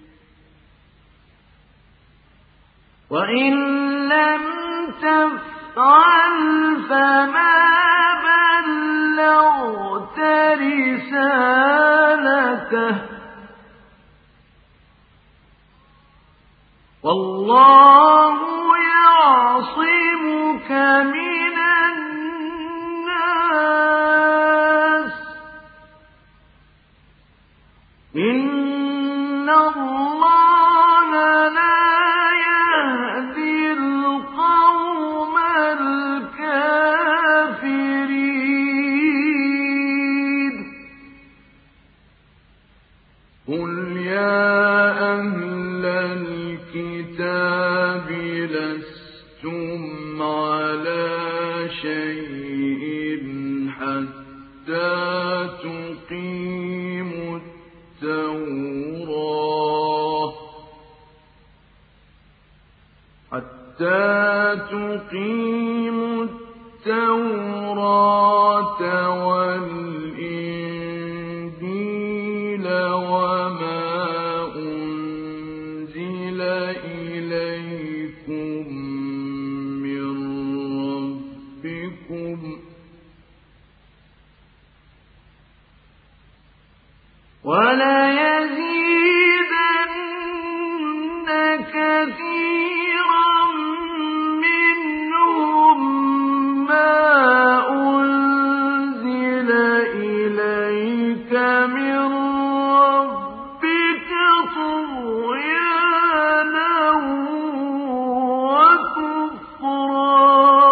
وإن لم تفعل فما بلغت رسالته والله يعصمك من الناس إن الله لا يهدي القوم الكافرين قل يا أهل الكتاب لستم على شيء حتى تقيموا التوراة والإنجيل وما أنزل إليكم من ربكم وليزيدن كثيرا منهم ما أنزل إليك من ربك طغيانا وكفرا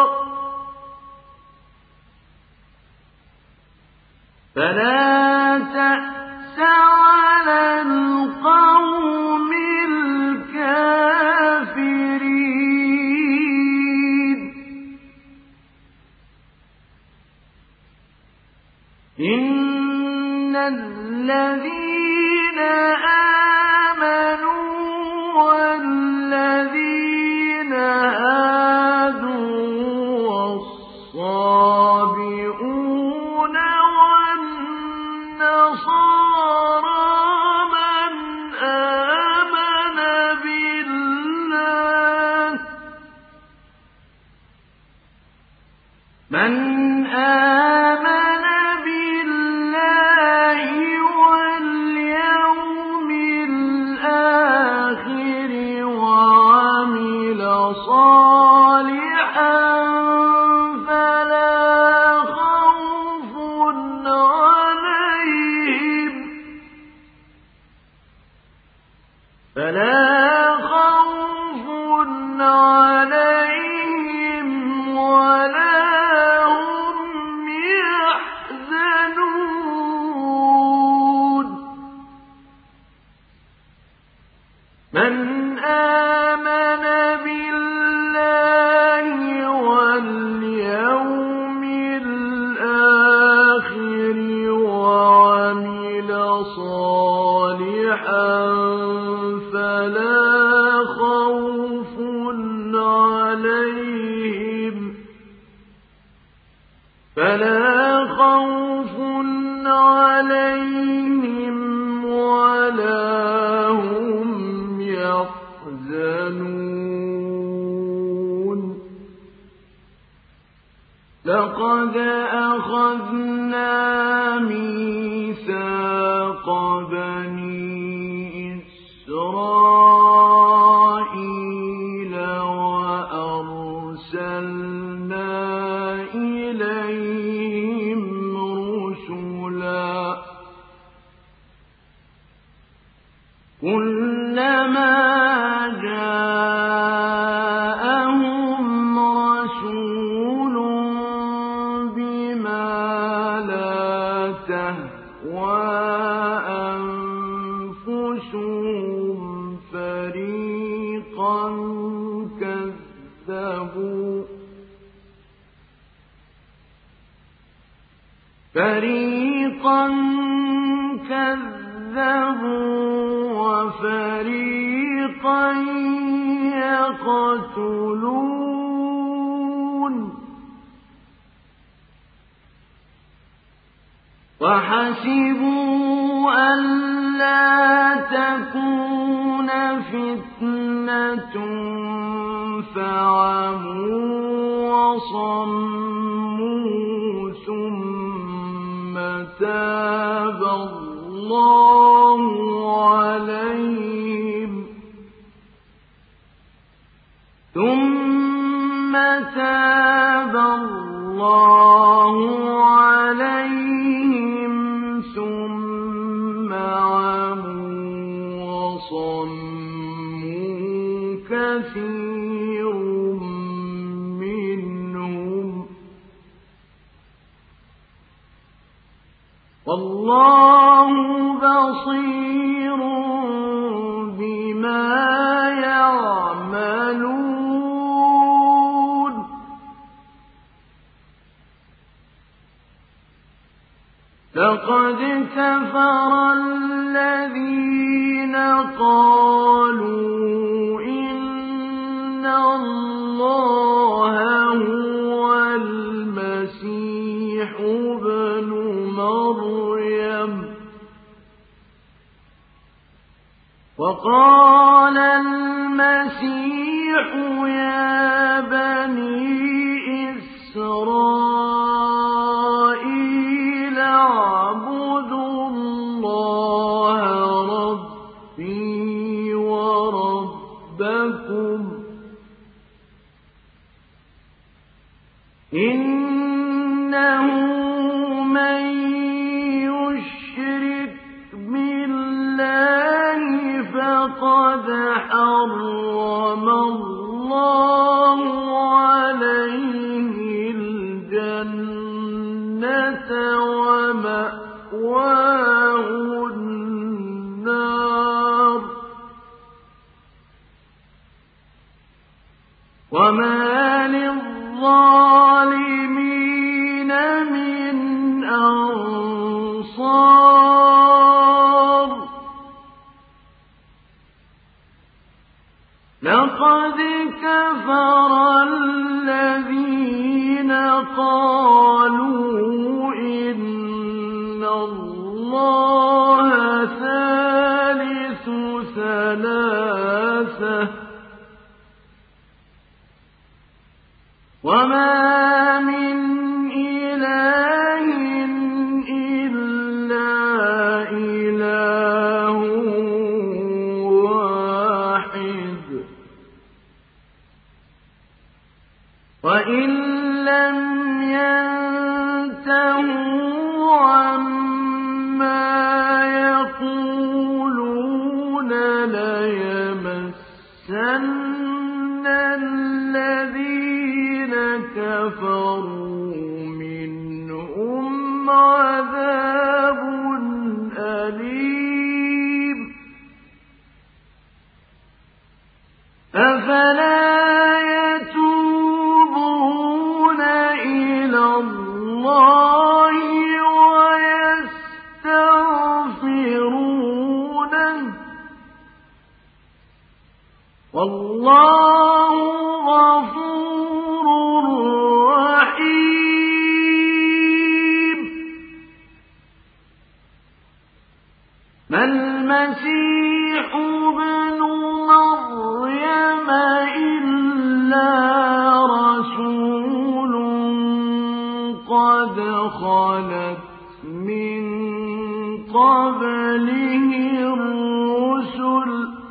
فلا تأس على القوم الكافرين إن الذين آمنوا والذين هادوا والصابئون والنصارى من آمن بالله واليوم الآخر وعمل صالحا فلا خوف عليهم ولا هم يحزنون من آمن بالله واليوم الآخر وعمل صالحا فلا خوف عليهم ولا هم يحزنون لقد أخذنا ميثاق بني إسرائيل فريقا كذبوا وفريقا يقتلون وحسبوا ألا تكون فتنة فعموا وصموا ثم تاب الله عليهم ثم عموا وصموا كثير منهم والله بصير بما يعملون لقد كفر الذين قالوا إن الله هو المسيح ابن مريم وقال المسيح يا بني إسرائيل اعبدوا الله ربي وربكم إنه من يشرك بالله فقد حرم الله عليه الجنة ومأواه النار وما للظالمين من أنصار لقد كفر الذين قالوا إن الله ثالث ثلاثة وما من إله إلا إله واحد وإن لم ينتهوا عما يقولون ليمسن الذين كفروا منهم عذاب أليم أفلا يتوبون إلى الله ويستغفرونه والله غفور رحيم ما المسيح ابن مريم إلا رسول قد خلت من قبله الرسل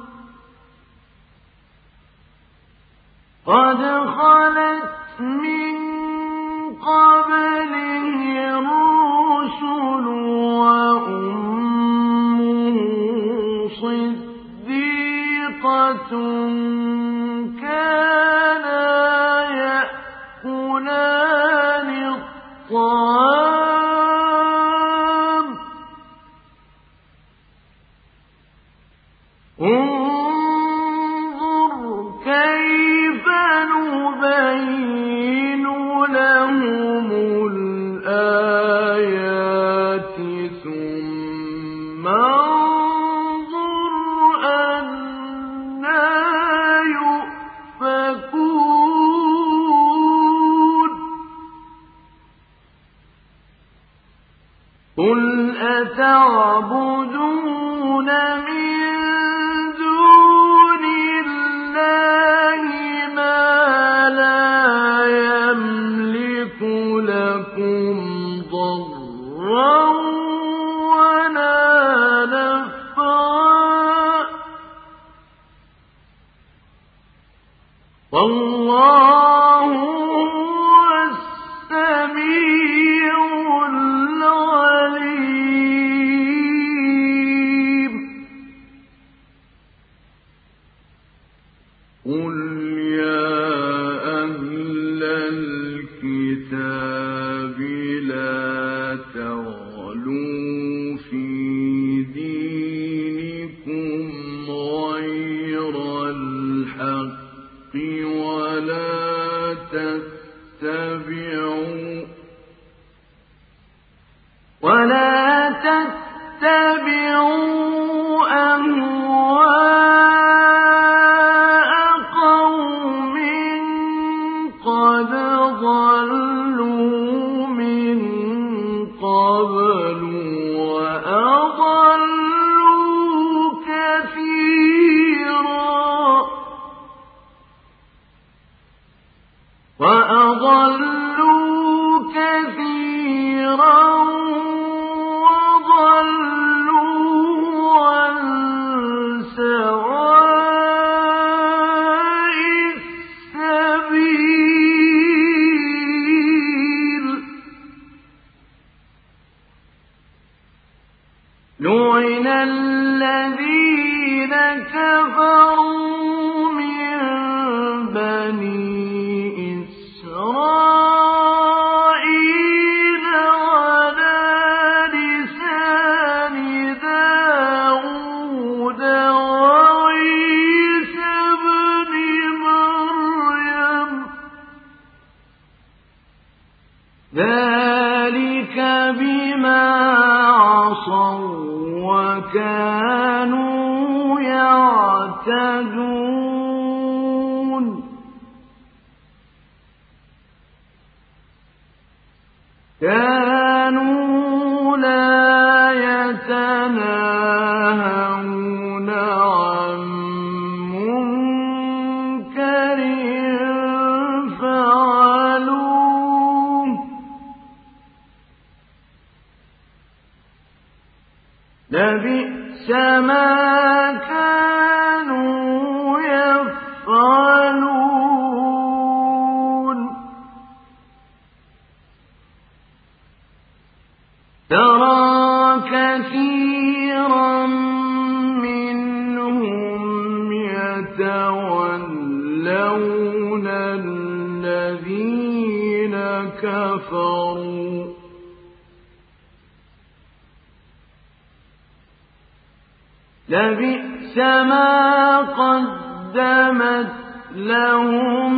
وأمه صديقة كانا يأكلان الطعام انظر كيف نبين لهم الآيات تعبدون من دون الله ما لا يملك لكم ضرا ولا نفعا والله هو السميع العليم قل يا أهل الكتاب لا تغلوا في دينكم غير الحق ولا تتبعوا أهواء قوم قد ضلوا من قبل وأضلوا كثيرا وضلوا عن سواء السبيل لعن الذين كفروا من بني إسرائيل على لسان داود وعيسى ابن مريم ذلك بما عصوا وكانوا يعتدون كانوا لا يتناهون عن منكر فعلوه لبئس ما كانوا يفعلون ترى كثيرا منهم يتولون الذين كفروا لبئس ما قدمت لهم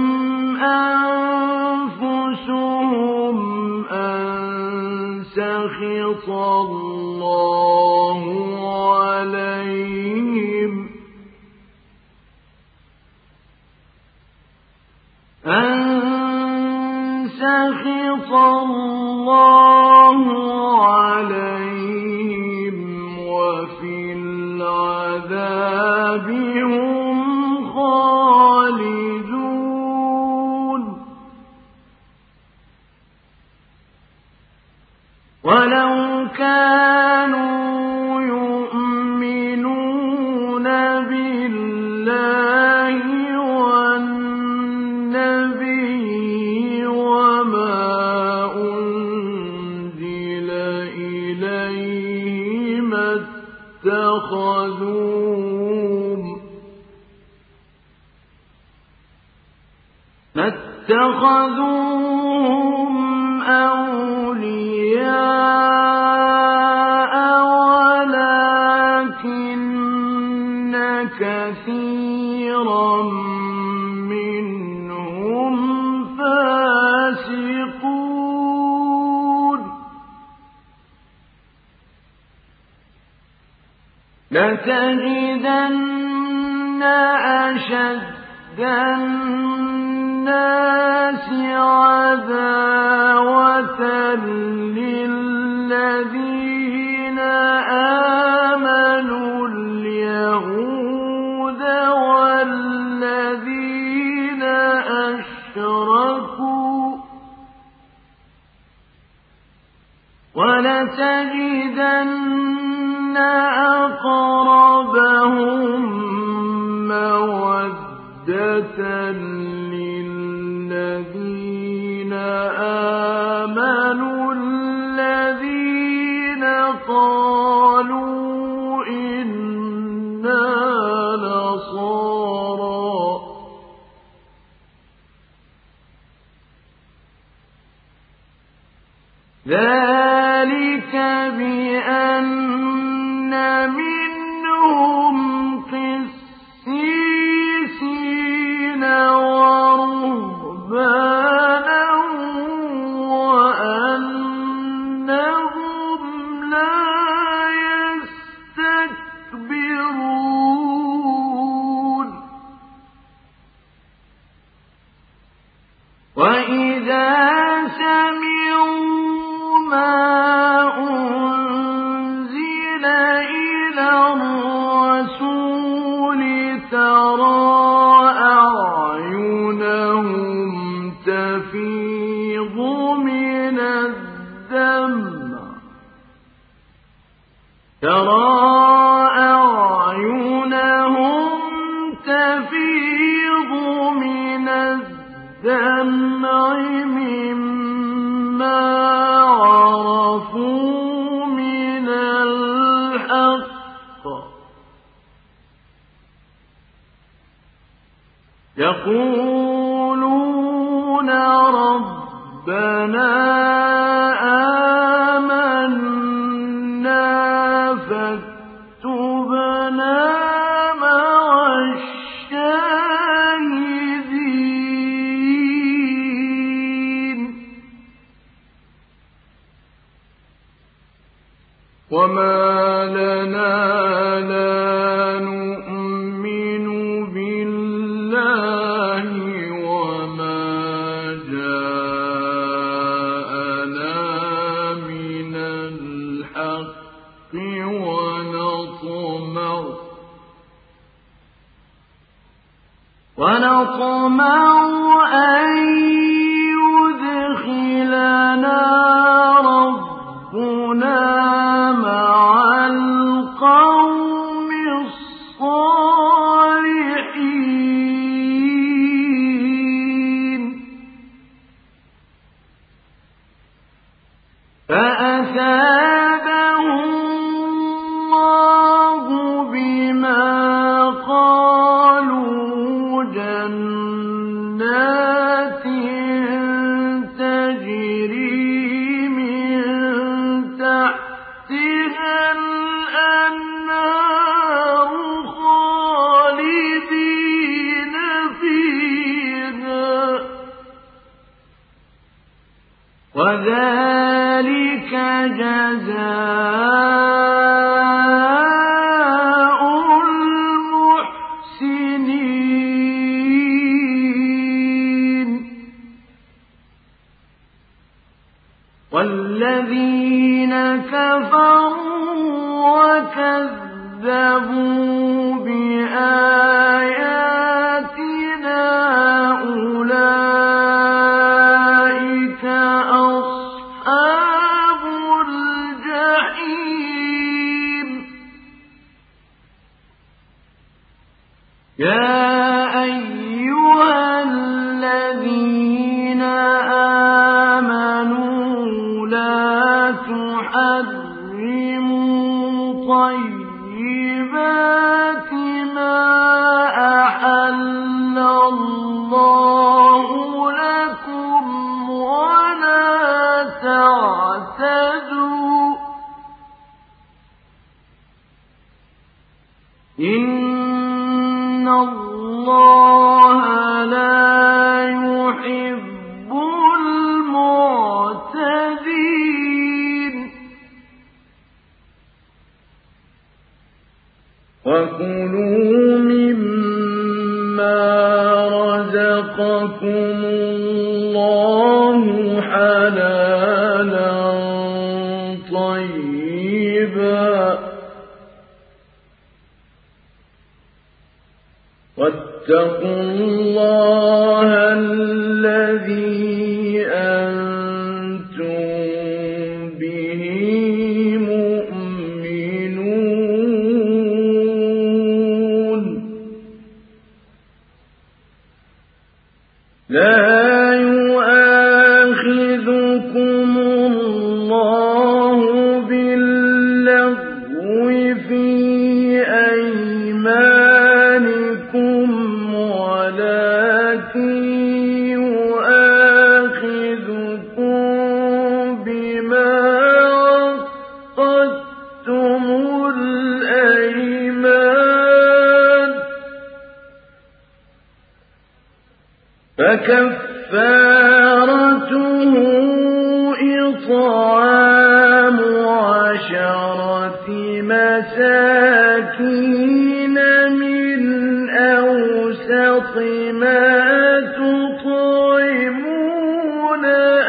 أنفسهم أن سخط الله عليهم وفي العذاب هم خالدون ولو كانوا يؤمنون بالله والنبي وما أنزل إليه ما اتخذوهم أولياء ولكن كثيرا منهم فاسقون لتجدن أشد الناس عداوة للذين آمنوا اليهود والذين أشركوا ولتجدن أقربهم مودة للذين آمنوا الذين قالوا إنا نصارى ذلك بأن منهم قسيسين ورهبانا وأنهم لا يستكبرون وإذا سمعوا ما أنزل إلى الرسول ترى أعينهم تفيض من الدمع مما عرفوا من الحق يقولون ربنا آمنا فاكتبنا مع الشاهدين وما لنا لا نؤمن بالله وما جاءنا من الحق ونطمع أن يدخلنا ربنا مع القوم الصالحين فأثابهم الله بما قالوا جنات تجري من تحتها الأنهار خالدين فيها وذلك جزاء المحسنين والذين كفروا وكذبوا بآياتنا أولئك أصحاب الجحيم يا أيها الذين آمنوا لا تحرموا طيبات ما أحل الله لكم ولا تعتدوا إن الله لا يحب المعتدين وكلوا مما رزقكم الله حلالا طيبا واتقوا الله الذي أنتم به مؤمنون لا يؤاخذكم الله باللغو في أيمانكم ولكن يؤاخذكم بما عقدتم الأيمان فكفارته إطعام 10 مساكين من أوسط ما تطعمون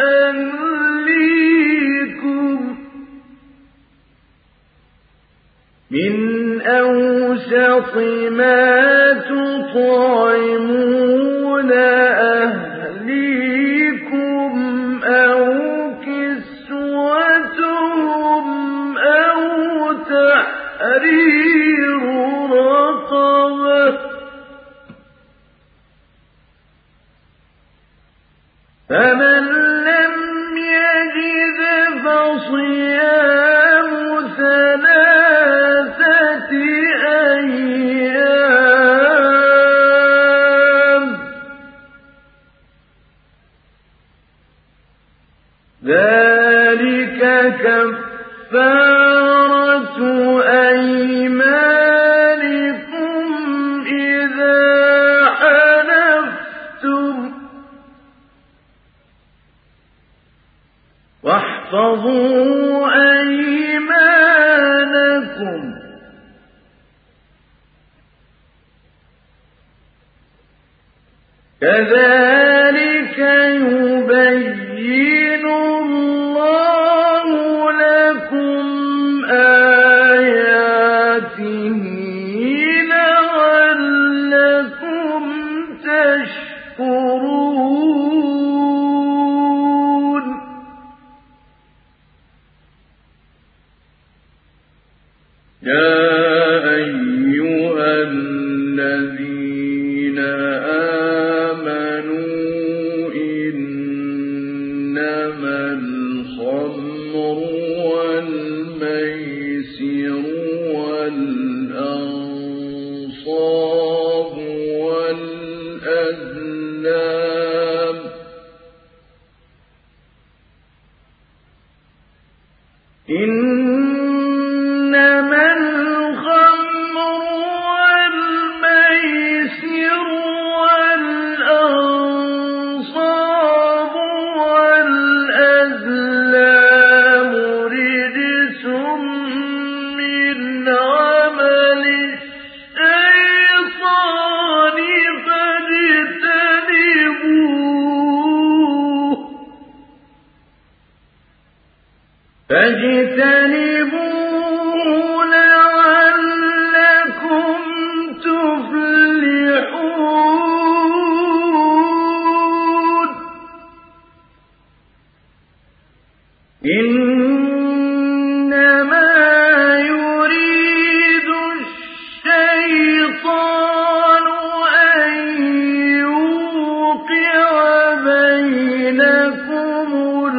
أهليكم أو كسوتهم أو تحرير رقبة فمن لم يجد فصيام 3 أيام ذلك كفارة أيمانكم إذا حلفتم واحفظوا أيمانكم كذلك يبين الله لكم آياته لعلكم تشكرون يا أيها الذين آمنوا إنما الخمر والميسر والأنصاب والأزلام إنما الخمر والميسر والأنصاب والأزلام رجس من عمل الشيطان فاجتنبوه لعلكم تفلحون إنما يريد الشيطان أن يوقع بينكم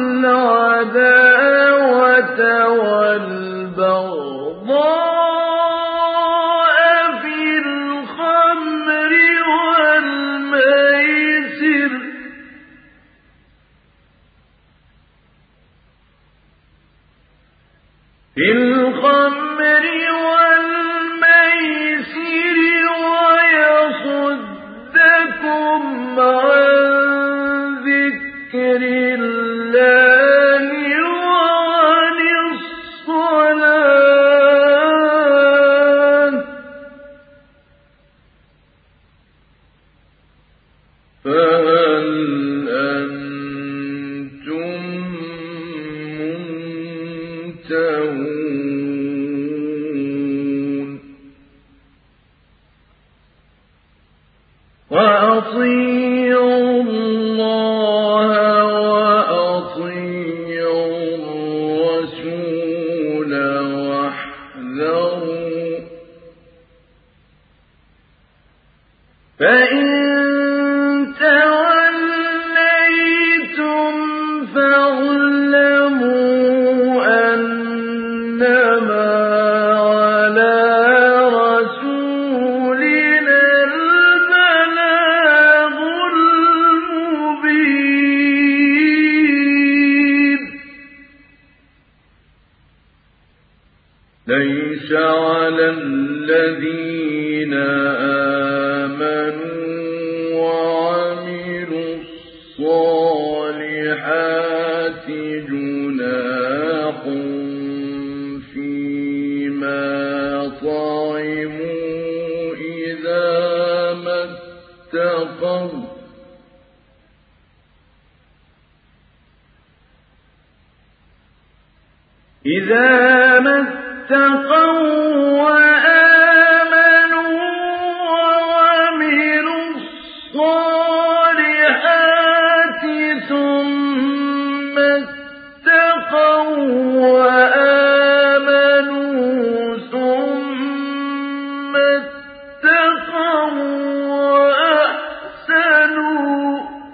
العداوة والبغضاء في الخمر والميسر ويصدكم عن ذكر الله وعن الصلاة فهل أنتم منتهون وأطيعوا الله وأطيعوا الرسول واحذروا فإن توليتم فاعلموا أنما على رسولنا البلاغ المبين ليس على الذين آمنوا وعملوا الصالحات جناح فيما طعموا إذا ما اتقوا وآمنوا وعملوا الصالحات ثم اتقوا وآمنوا ثم اتقوا وأحسنوا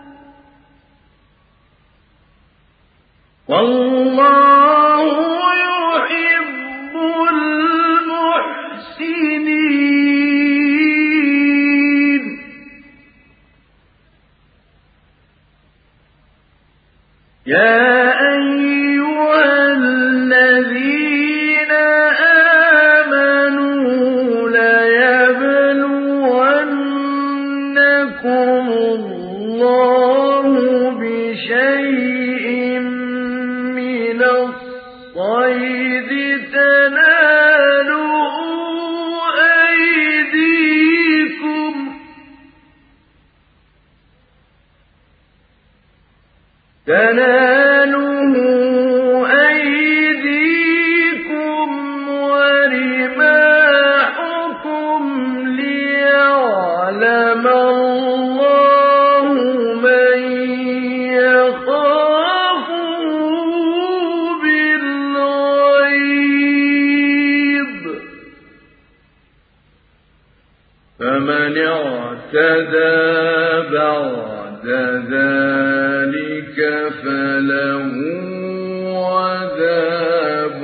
والله يحب المحسنين يا أيها الذين آمنوا ليبلونكم الله بشيء من الصيد تناله أيديكم ورماحكم ليعلم الله من يخافه بالغيب فمن اعتدى بعد ذلك فله عذاب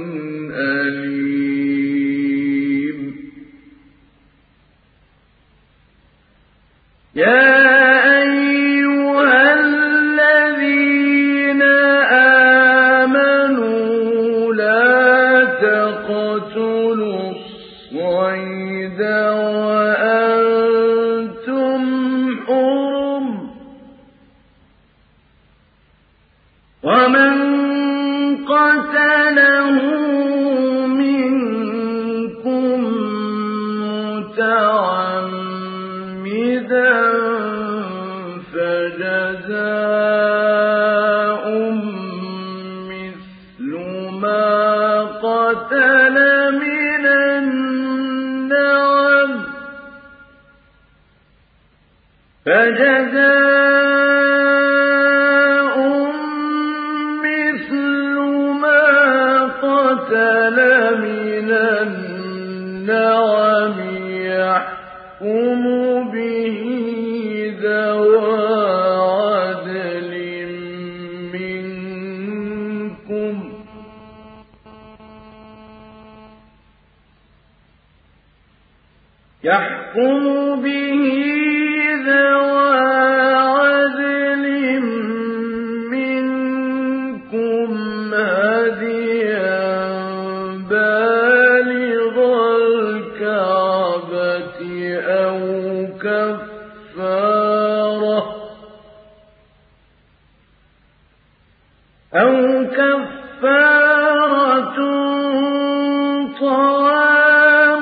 أليم يا أيها الذين آمنوا لا تقتلوا الصيد وأنتم حرم ومن قتله منكم متعمدا فجزاء مثل ما قتل من النعم يحكم به ذوى عدل منكم هديا بالغ الكعبة أو كفارة طعام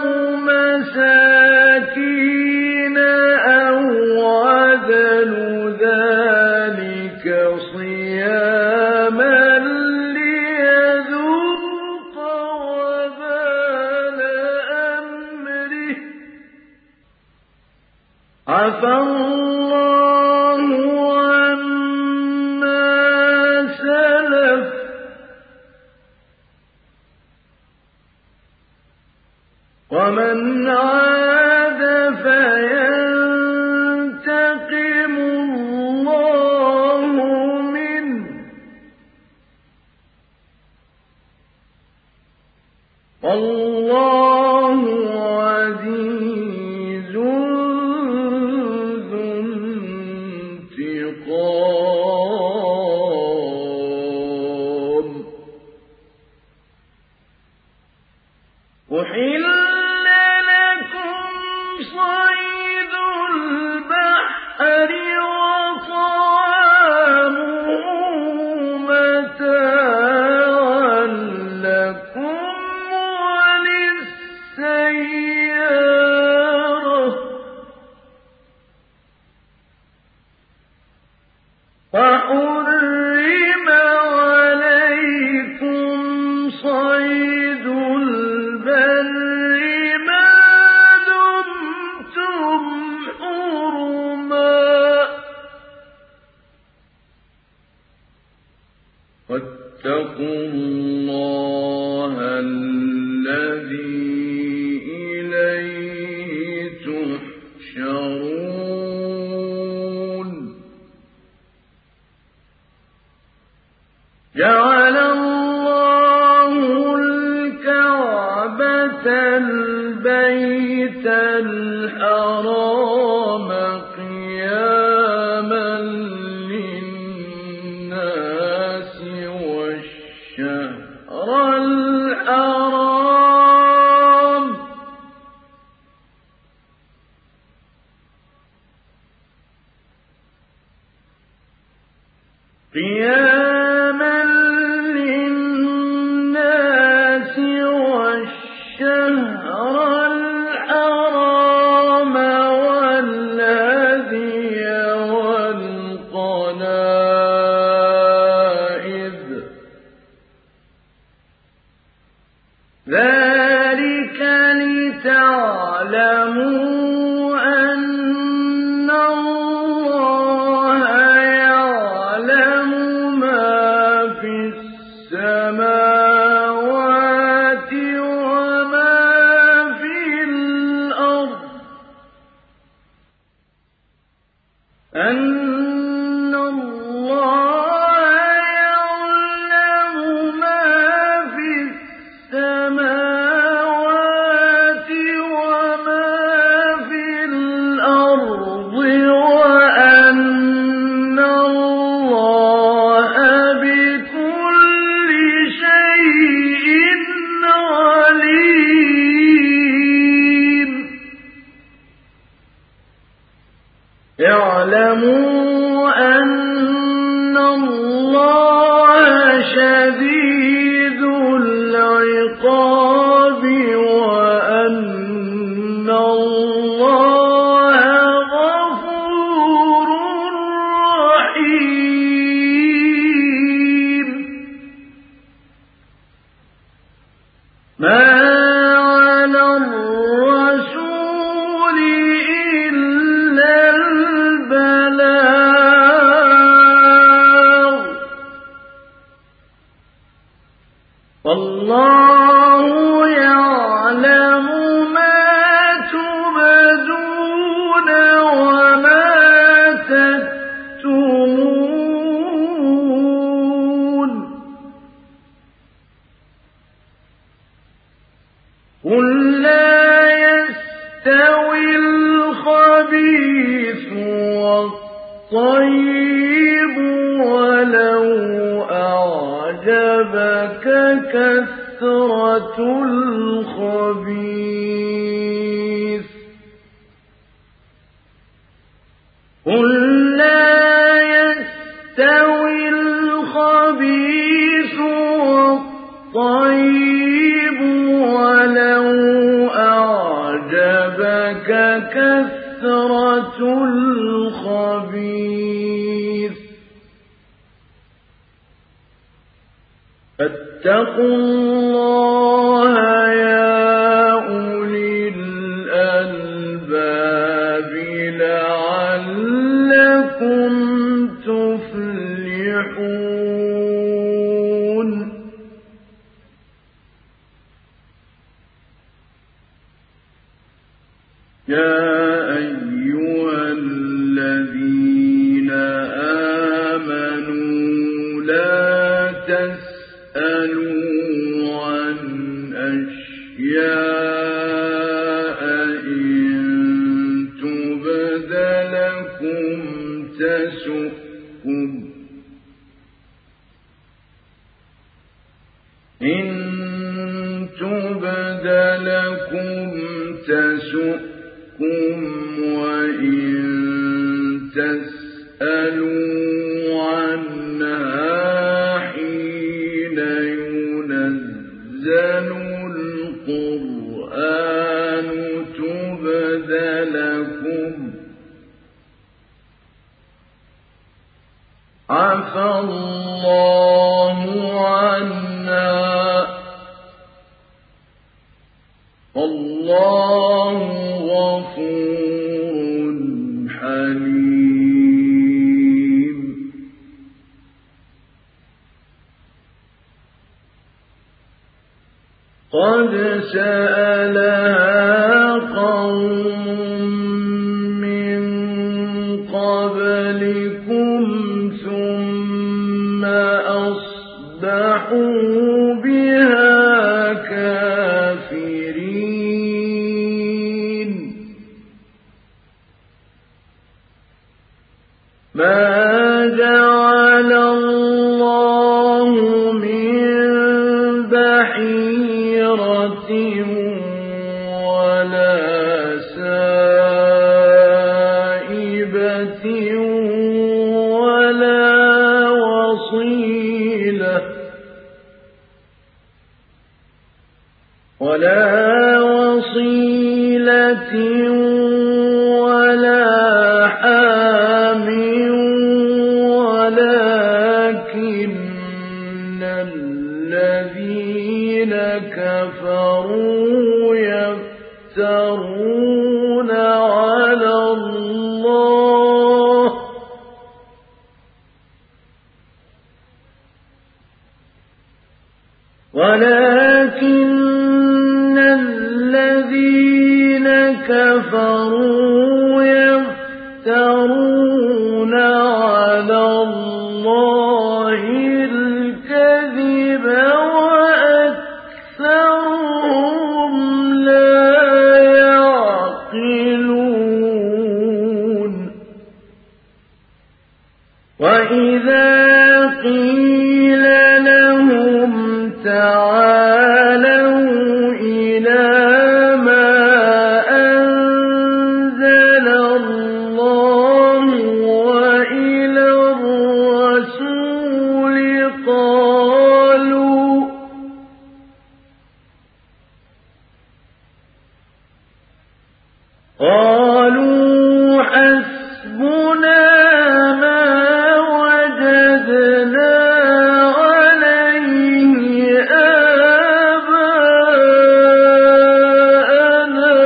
مساكين أو عدل ذلك صياما ليذوق وبال أمره عفا وحرم عليكم صيد البر ما دمتم حرما واتقوا الله الذي إليه تحشرون جعل الله الكعبة البيت الحرام قياما للناس والشهر الحرام قياما للناس والشهر الحرام والهدي والقلائد ذلك لتعلموا أن الله يعلم ما في السماوات وما في الأرض أن الله يعلم ما في السماوات وما في الأرض وأن الله بكل شيء عليم اعلموا أن الله شديد العقاب وأن الله غفور رحيم ما على الرسول إلا البلاغ والله يعلم ما تبدون وما تكتمون قل لا يستوي الخبيث والطيب ولو أعجبك كثرة الخبيث قل لا يستوي الخبيث والطيب ولو أعجبك كثرة الخبيث فاتقوا الله يا أولي الألباب لعلكم تفلحون يا أيها الذين آمنوا لا تسألوا عن أشياء إن تبد لكم تسؤكم إن تبد لكم تسؤكم وإن تسألوا عنها حين ينزل القرآن تبد لكم عفى الله عنها والله غفور حليم. قد سألها قوم من قبلكم ثم أصبحوا بها كافرين. ما جعل الله من بحيرة ولا سائبة ولا وصيلة ولا حام ولكن الذين كفروا يفترون على الله كفروا يفترون على الله الكذب وأكثرهم لا يعقلون. وإذا قيل لهم تعالوا إلى ما أنزل الله وإلى الرسول قالوا حسبنا ما وجدنا عليه آباءنا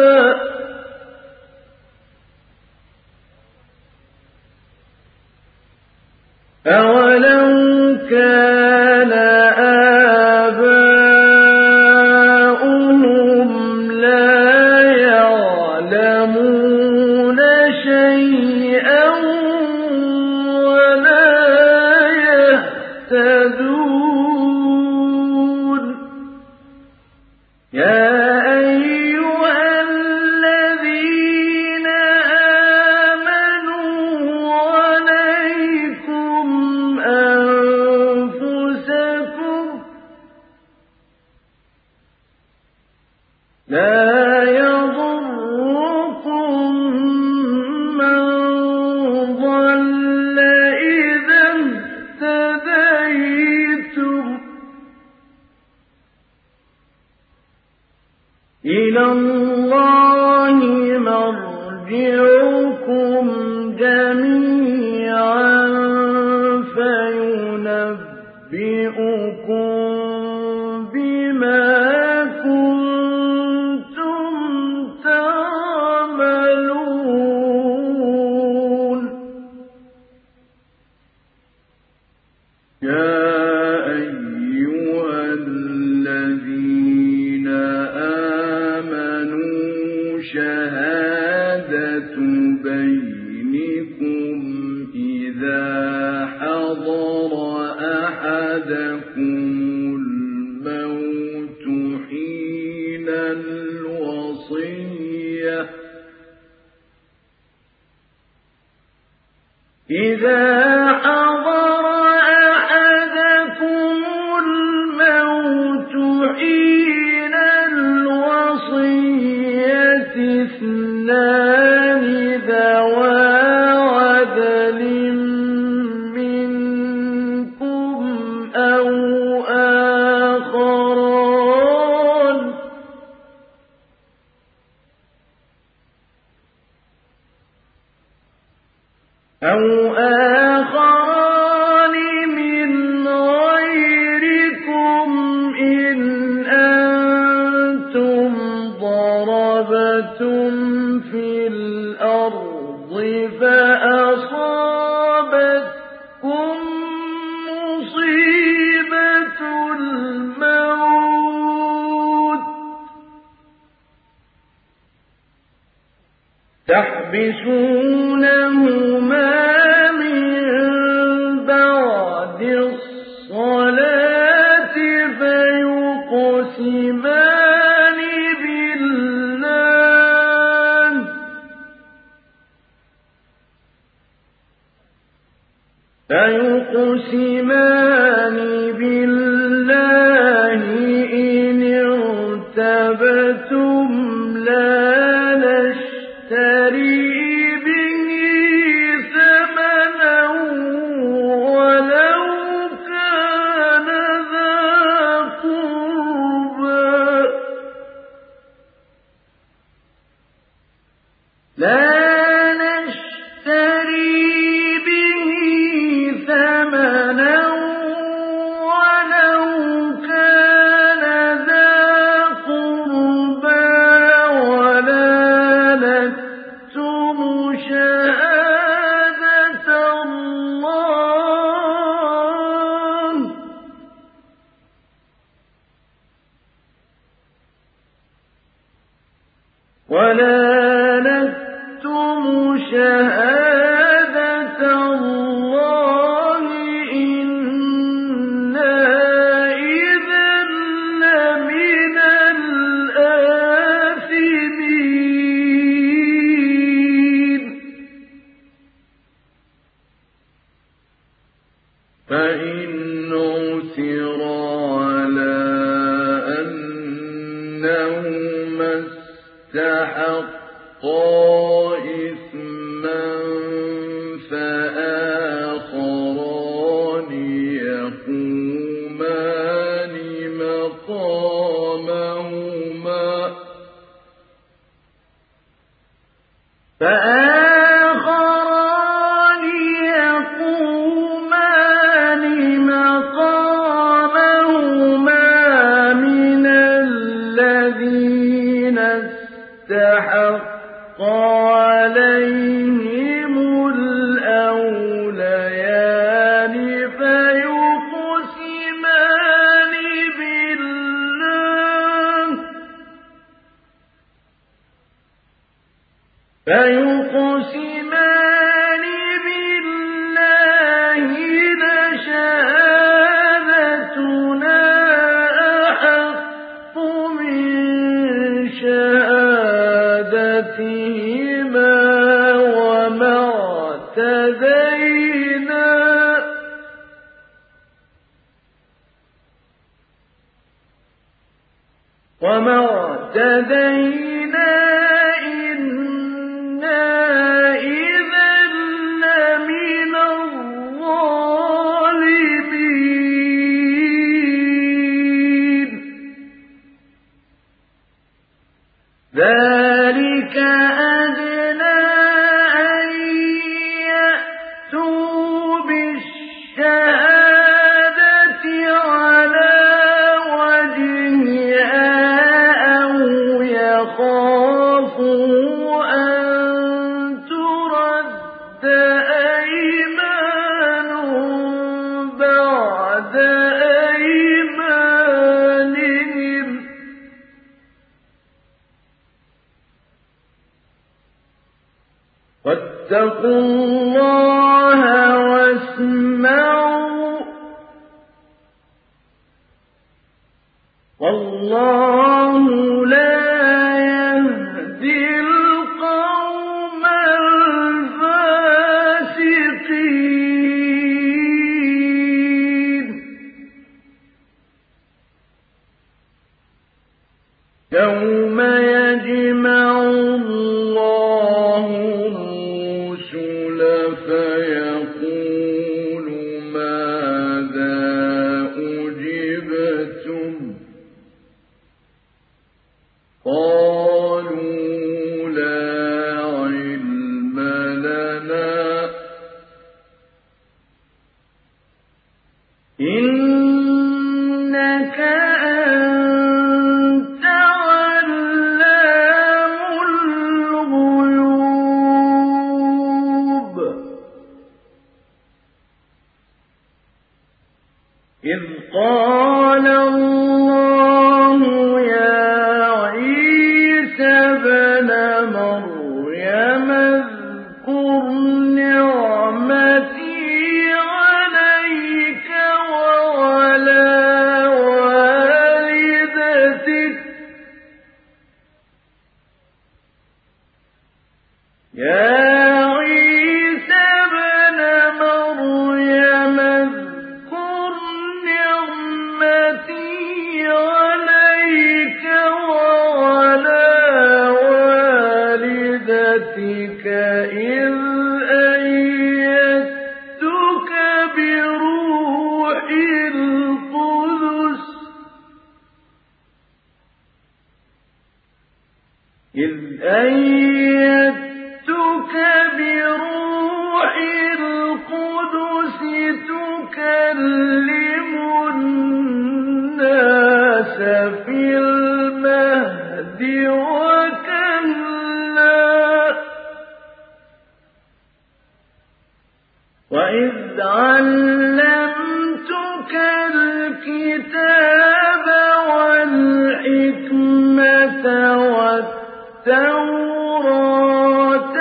أولو كان آباؤهم لا يعلمون شيئا ولا يهتدون. يا أيها الذين آمنوا عليكم أنفسكم لا يضركم من ضل إذا اهتديتم إلى الله مرجعكم جميعا فينبئكم بما كنتم تعملون. يا أيها الذين آمنوا شهادة بينكم إذا حضر أحدكم الموت حين الوصية اثنان ذوى عدل منكم أو آخران يحبسونهما من بعد الصلاة فيقسمان بالله إن ارتبتم لا نشتري به ثمنا ولو كان ذا قربى ولا نكتم شهادة الله إنا إذا لمن الآثمين فإن عثر على أنهما استحقا إثما فآخران يقومان مقامهما من الذين استحق عليهم الأوليان فيقسمان بالله لشهادتنا أحق من شهادتهما وما اعتدينا إنا إذا لمن الظالمين ذلك أدنى أن يأتوا بالشهادة على وجهها أو يخافوا أن ترد أيمان بعد أيمانهم واتقوا الله واسمعوا والله لا يهدي القوم الفاسقين يوم يجمع الله الرسل فيقول ماذا أجبتم قالوا لا علم لنا إنك أنت علام الغيوب إذ قال الله يا عيسى ابن مريم وإذ علمتك الكتاب والحكمة والتوراة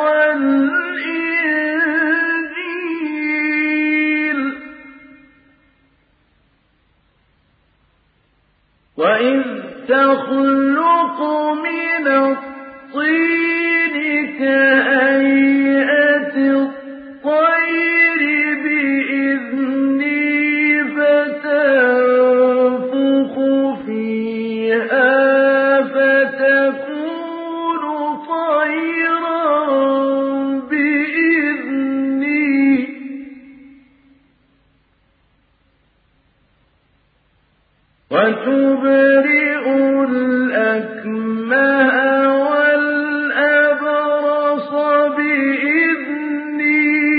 والإنجيل وإذ تخلق من الطين كهيئة الطير بإذني فتنفخ فيها فتكون طيرا بإذني وتبرئ الأكمه والأبرص بإذني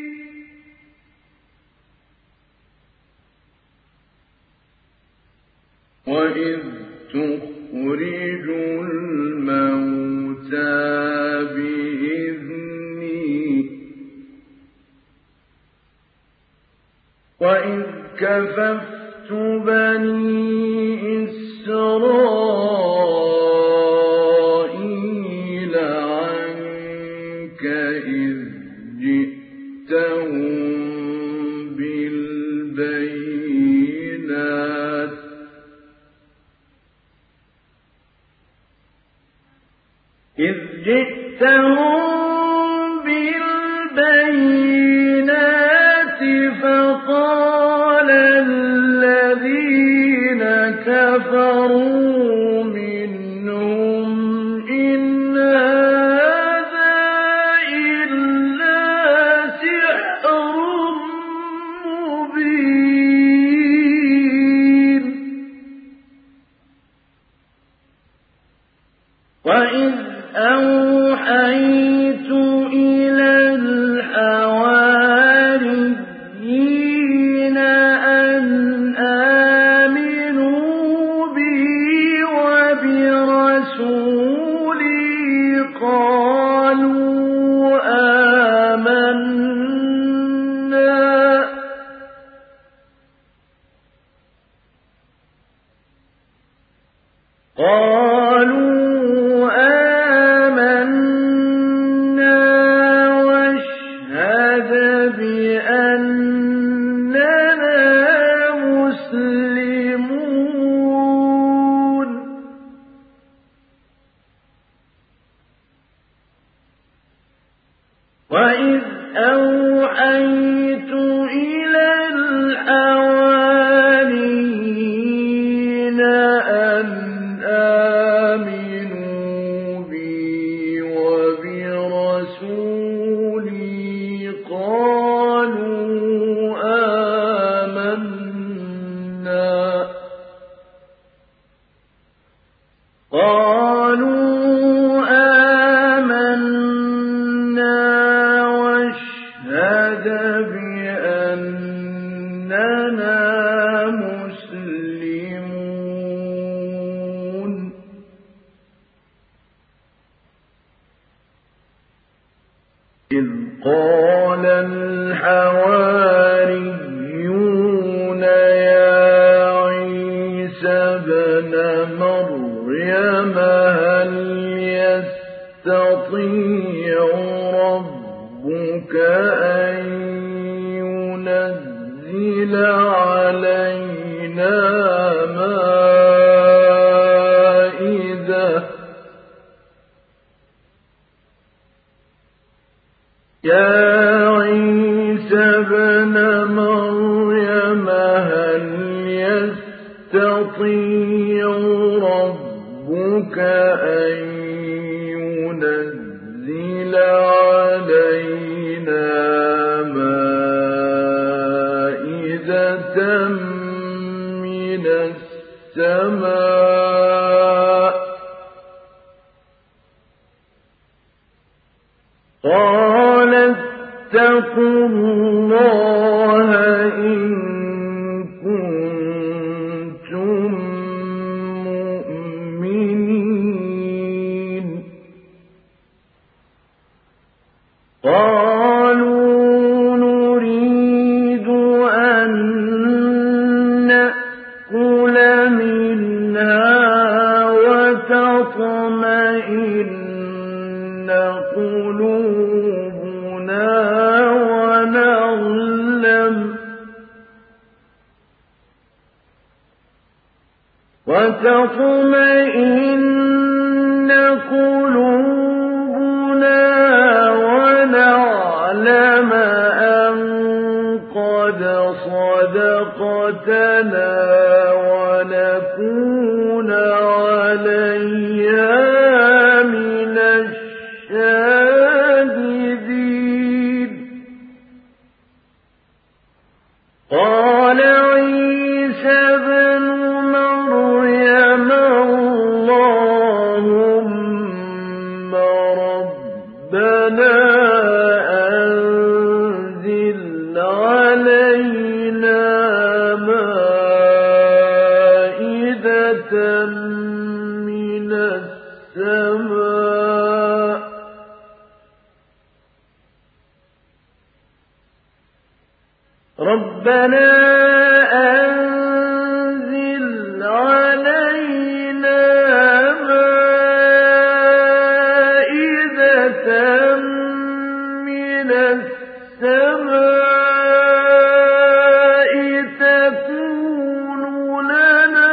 وإذ تخرج الموتى بإذني وإذ كففت بني إسرائيل عنك إذ جئتهم بالبينات فقال الذين كفروا منهم إن هذا إلا سحر مبين وإذ أوحيت إلى الحواريين أن آمنوا بي وبرسولي قالوا آمنا واشهد بأننا مسلمون وإذ أوحيت إلى الحواريين أن آمنوا بي وبرسولي قالوا آمنا واشهد بأننا مسلمون إذ قال الحواريون يا عيسى ابن مريم هل يستطيع ربك أن ينزل علينا مائدة يا عيسى ابن مريم هل يستطيع ربك أن ينزل علينا مائدة من السماء قال اتقوا الله إن كنتم مؤمنين قالوا وتطمئن قلوبنا ونعلم أن قد صدقتنا ونكون عليها من الشاهدين. قال عيسى ابن مريم اللهم ربنا أنزل علينا مائدة من السماء ربنا أنزل علينا مائدة من السماء تكون لنا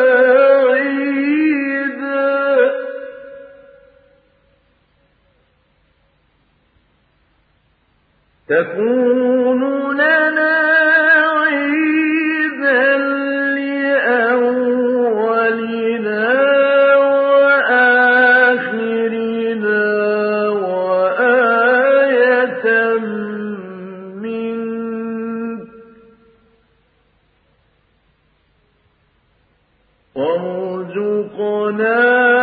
عيدا لأولنا وآخرنا وآية منك وارزقنا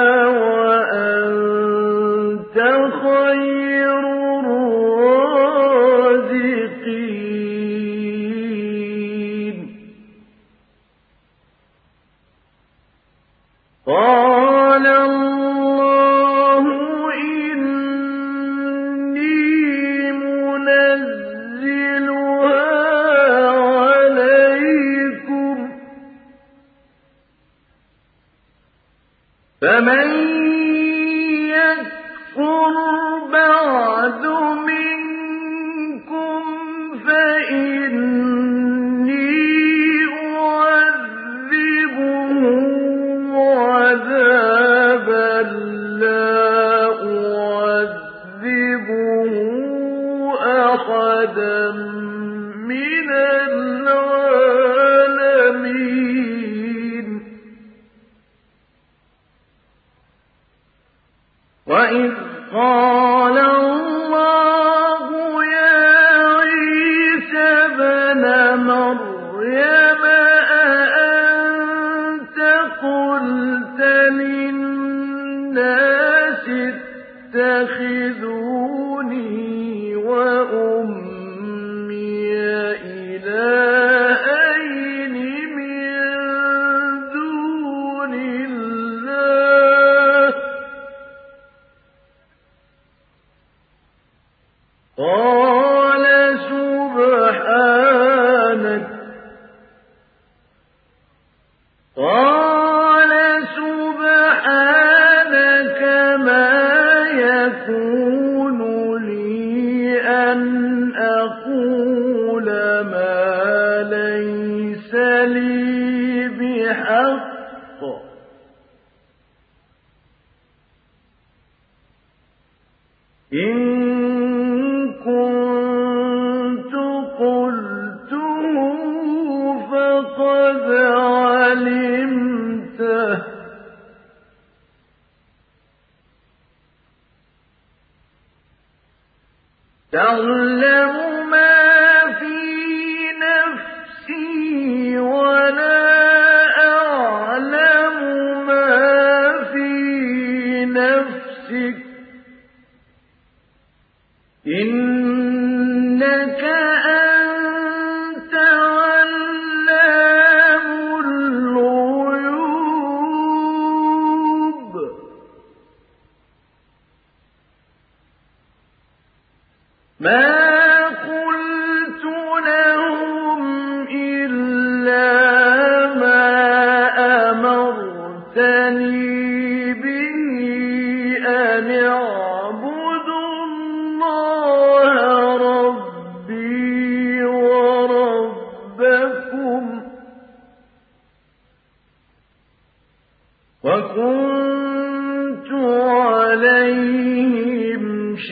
وأنت خير الرازقين. قال الله إني منزلها عليكم فمن يكفر بعد منكم فإني أعذبه عذابا لا أعذبه أحدا من العالمين. وإذ قال الله يا عيسى ابن مريم أأنت قلت للناس اتخذوني وأمي إلهين من دون الله قال سبحانك ما يكون لي أن أقول ما ليس لي بحق إن كنت قلته فقد علمته تعلم ما في نفسي ولا أعلم ما في نفسك إنك أنت علام الغيوب. ما وكنت عليهم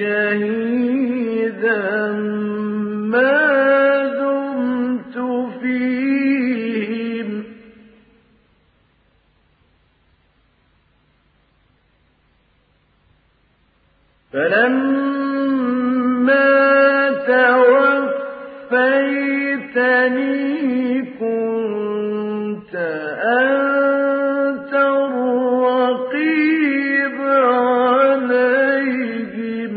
شهيدا ما دمت فيهم فلما توفيتني كنت أنت الرقيب عليهم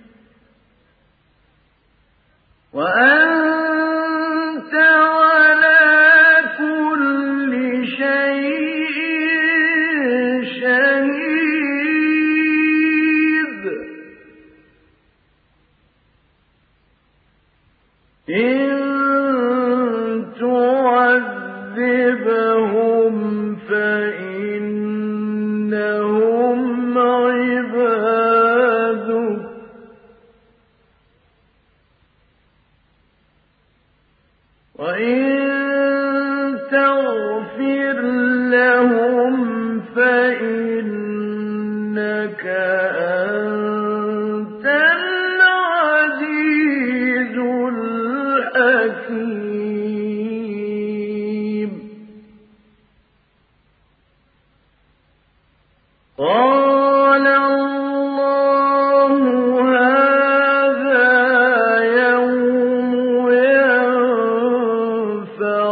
وأنت على كل شيء شهيد إن تعذبهم فإنهم عبادك وإن تغفر لهم فإنك أنت العزيز الحكيم قال الله هذا يوم ينفع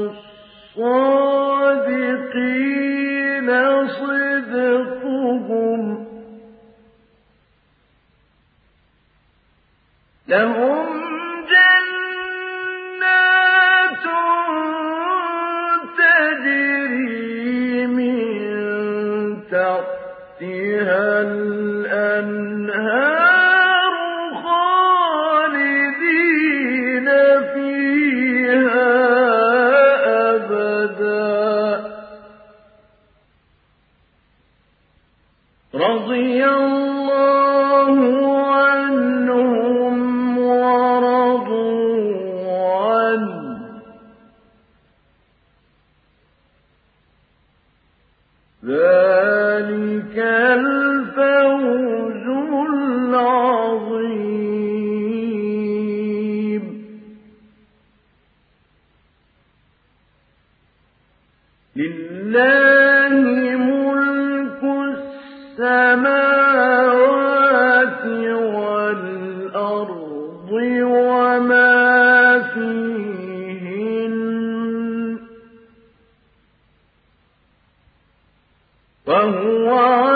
الصادقين صدقهم لهم جنات تجري من تحتها الأنهار خالدين فيها أبدا رضي الله عنهم ورضوا عنه ذلك الفوز العظيم لله ملك السماوات والأرض وما فيهن وهو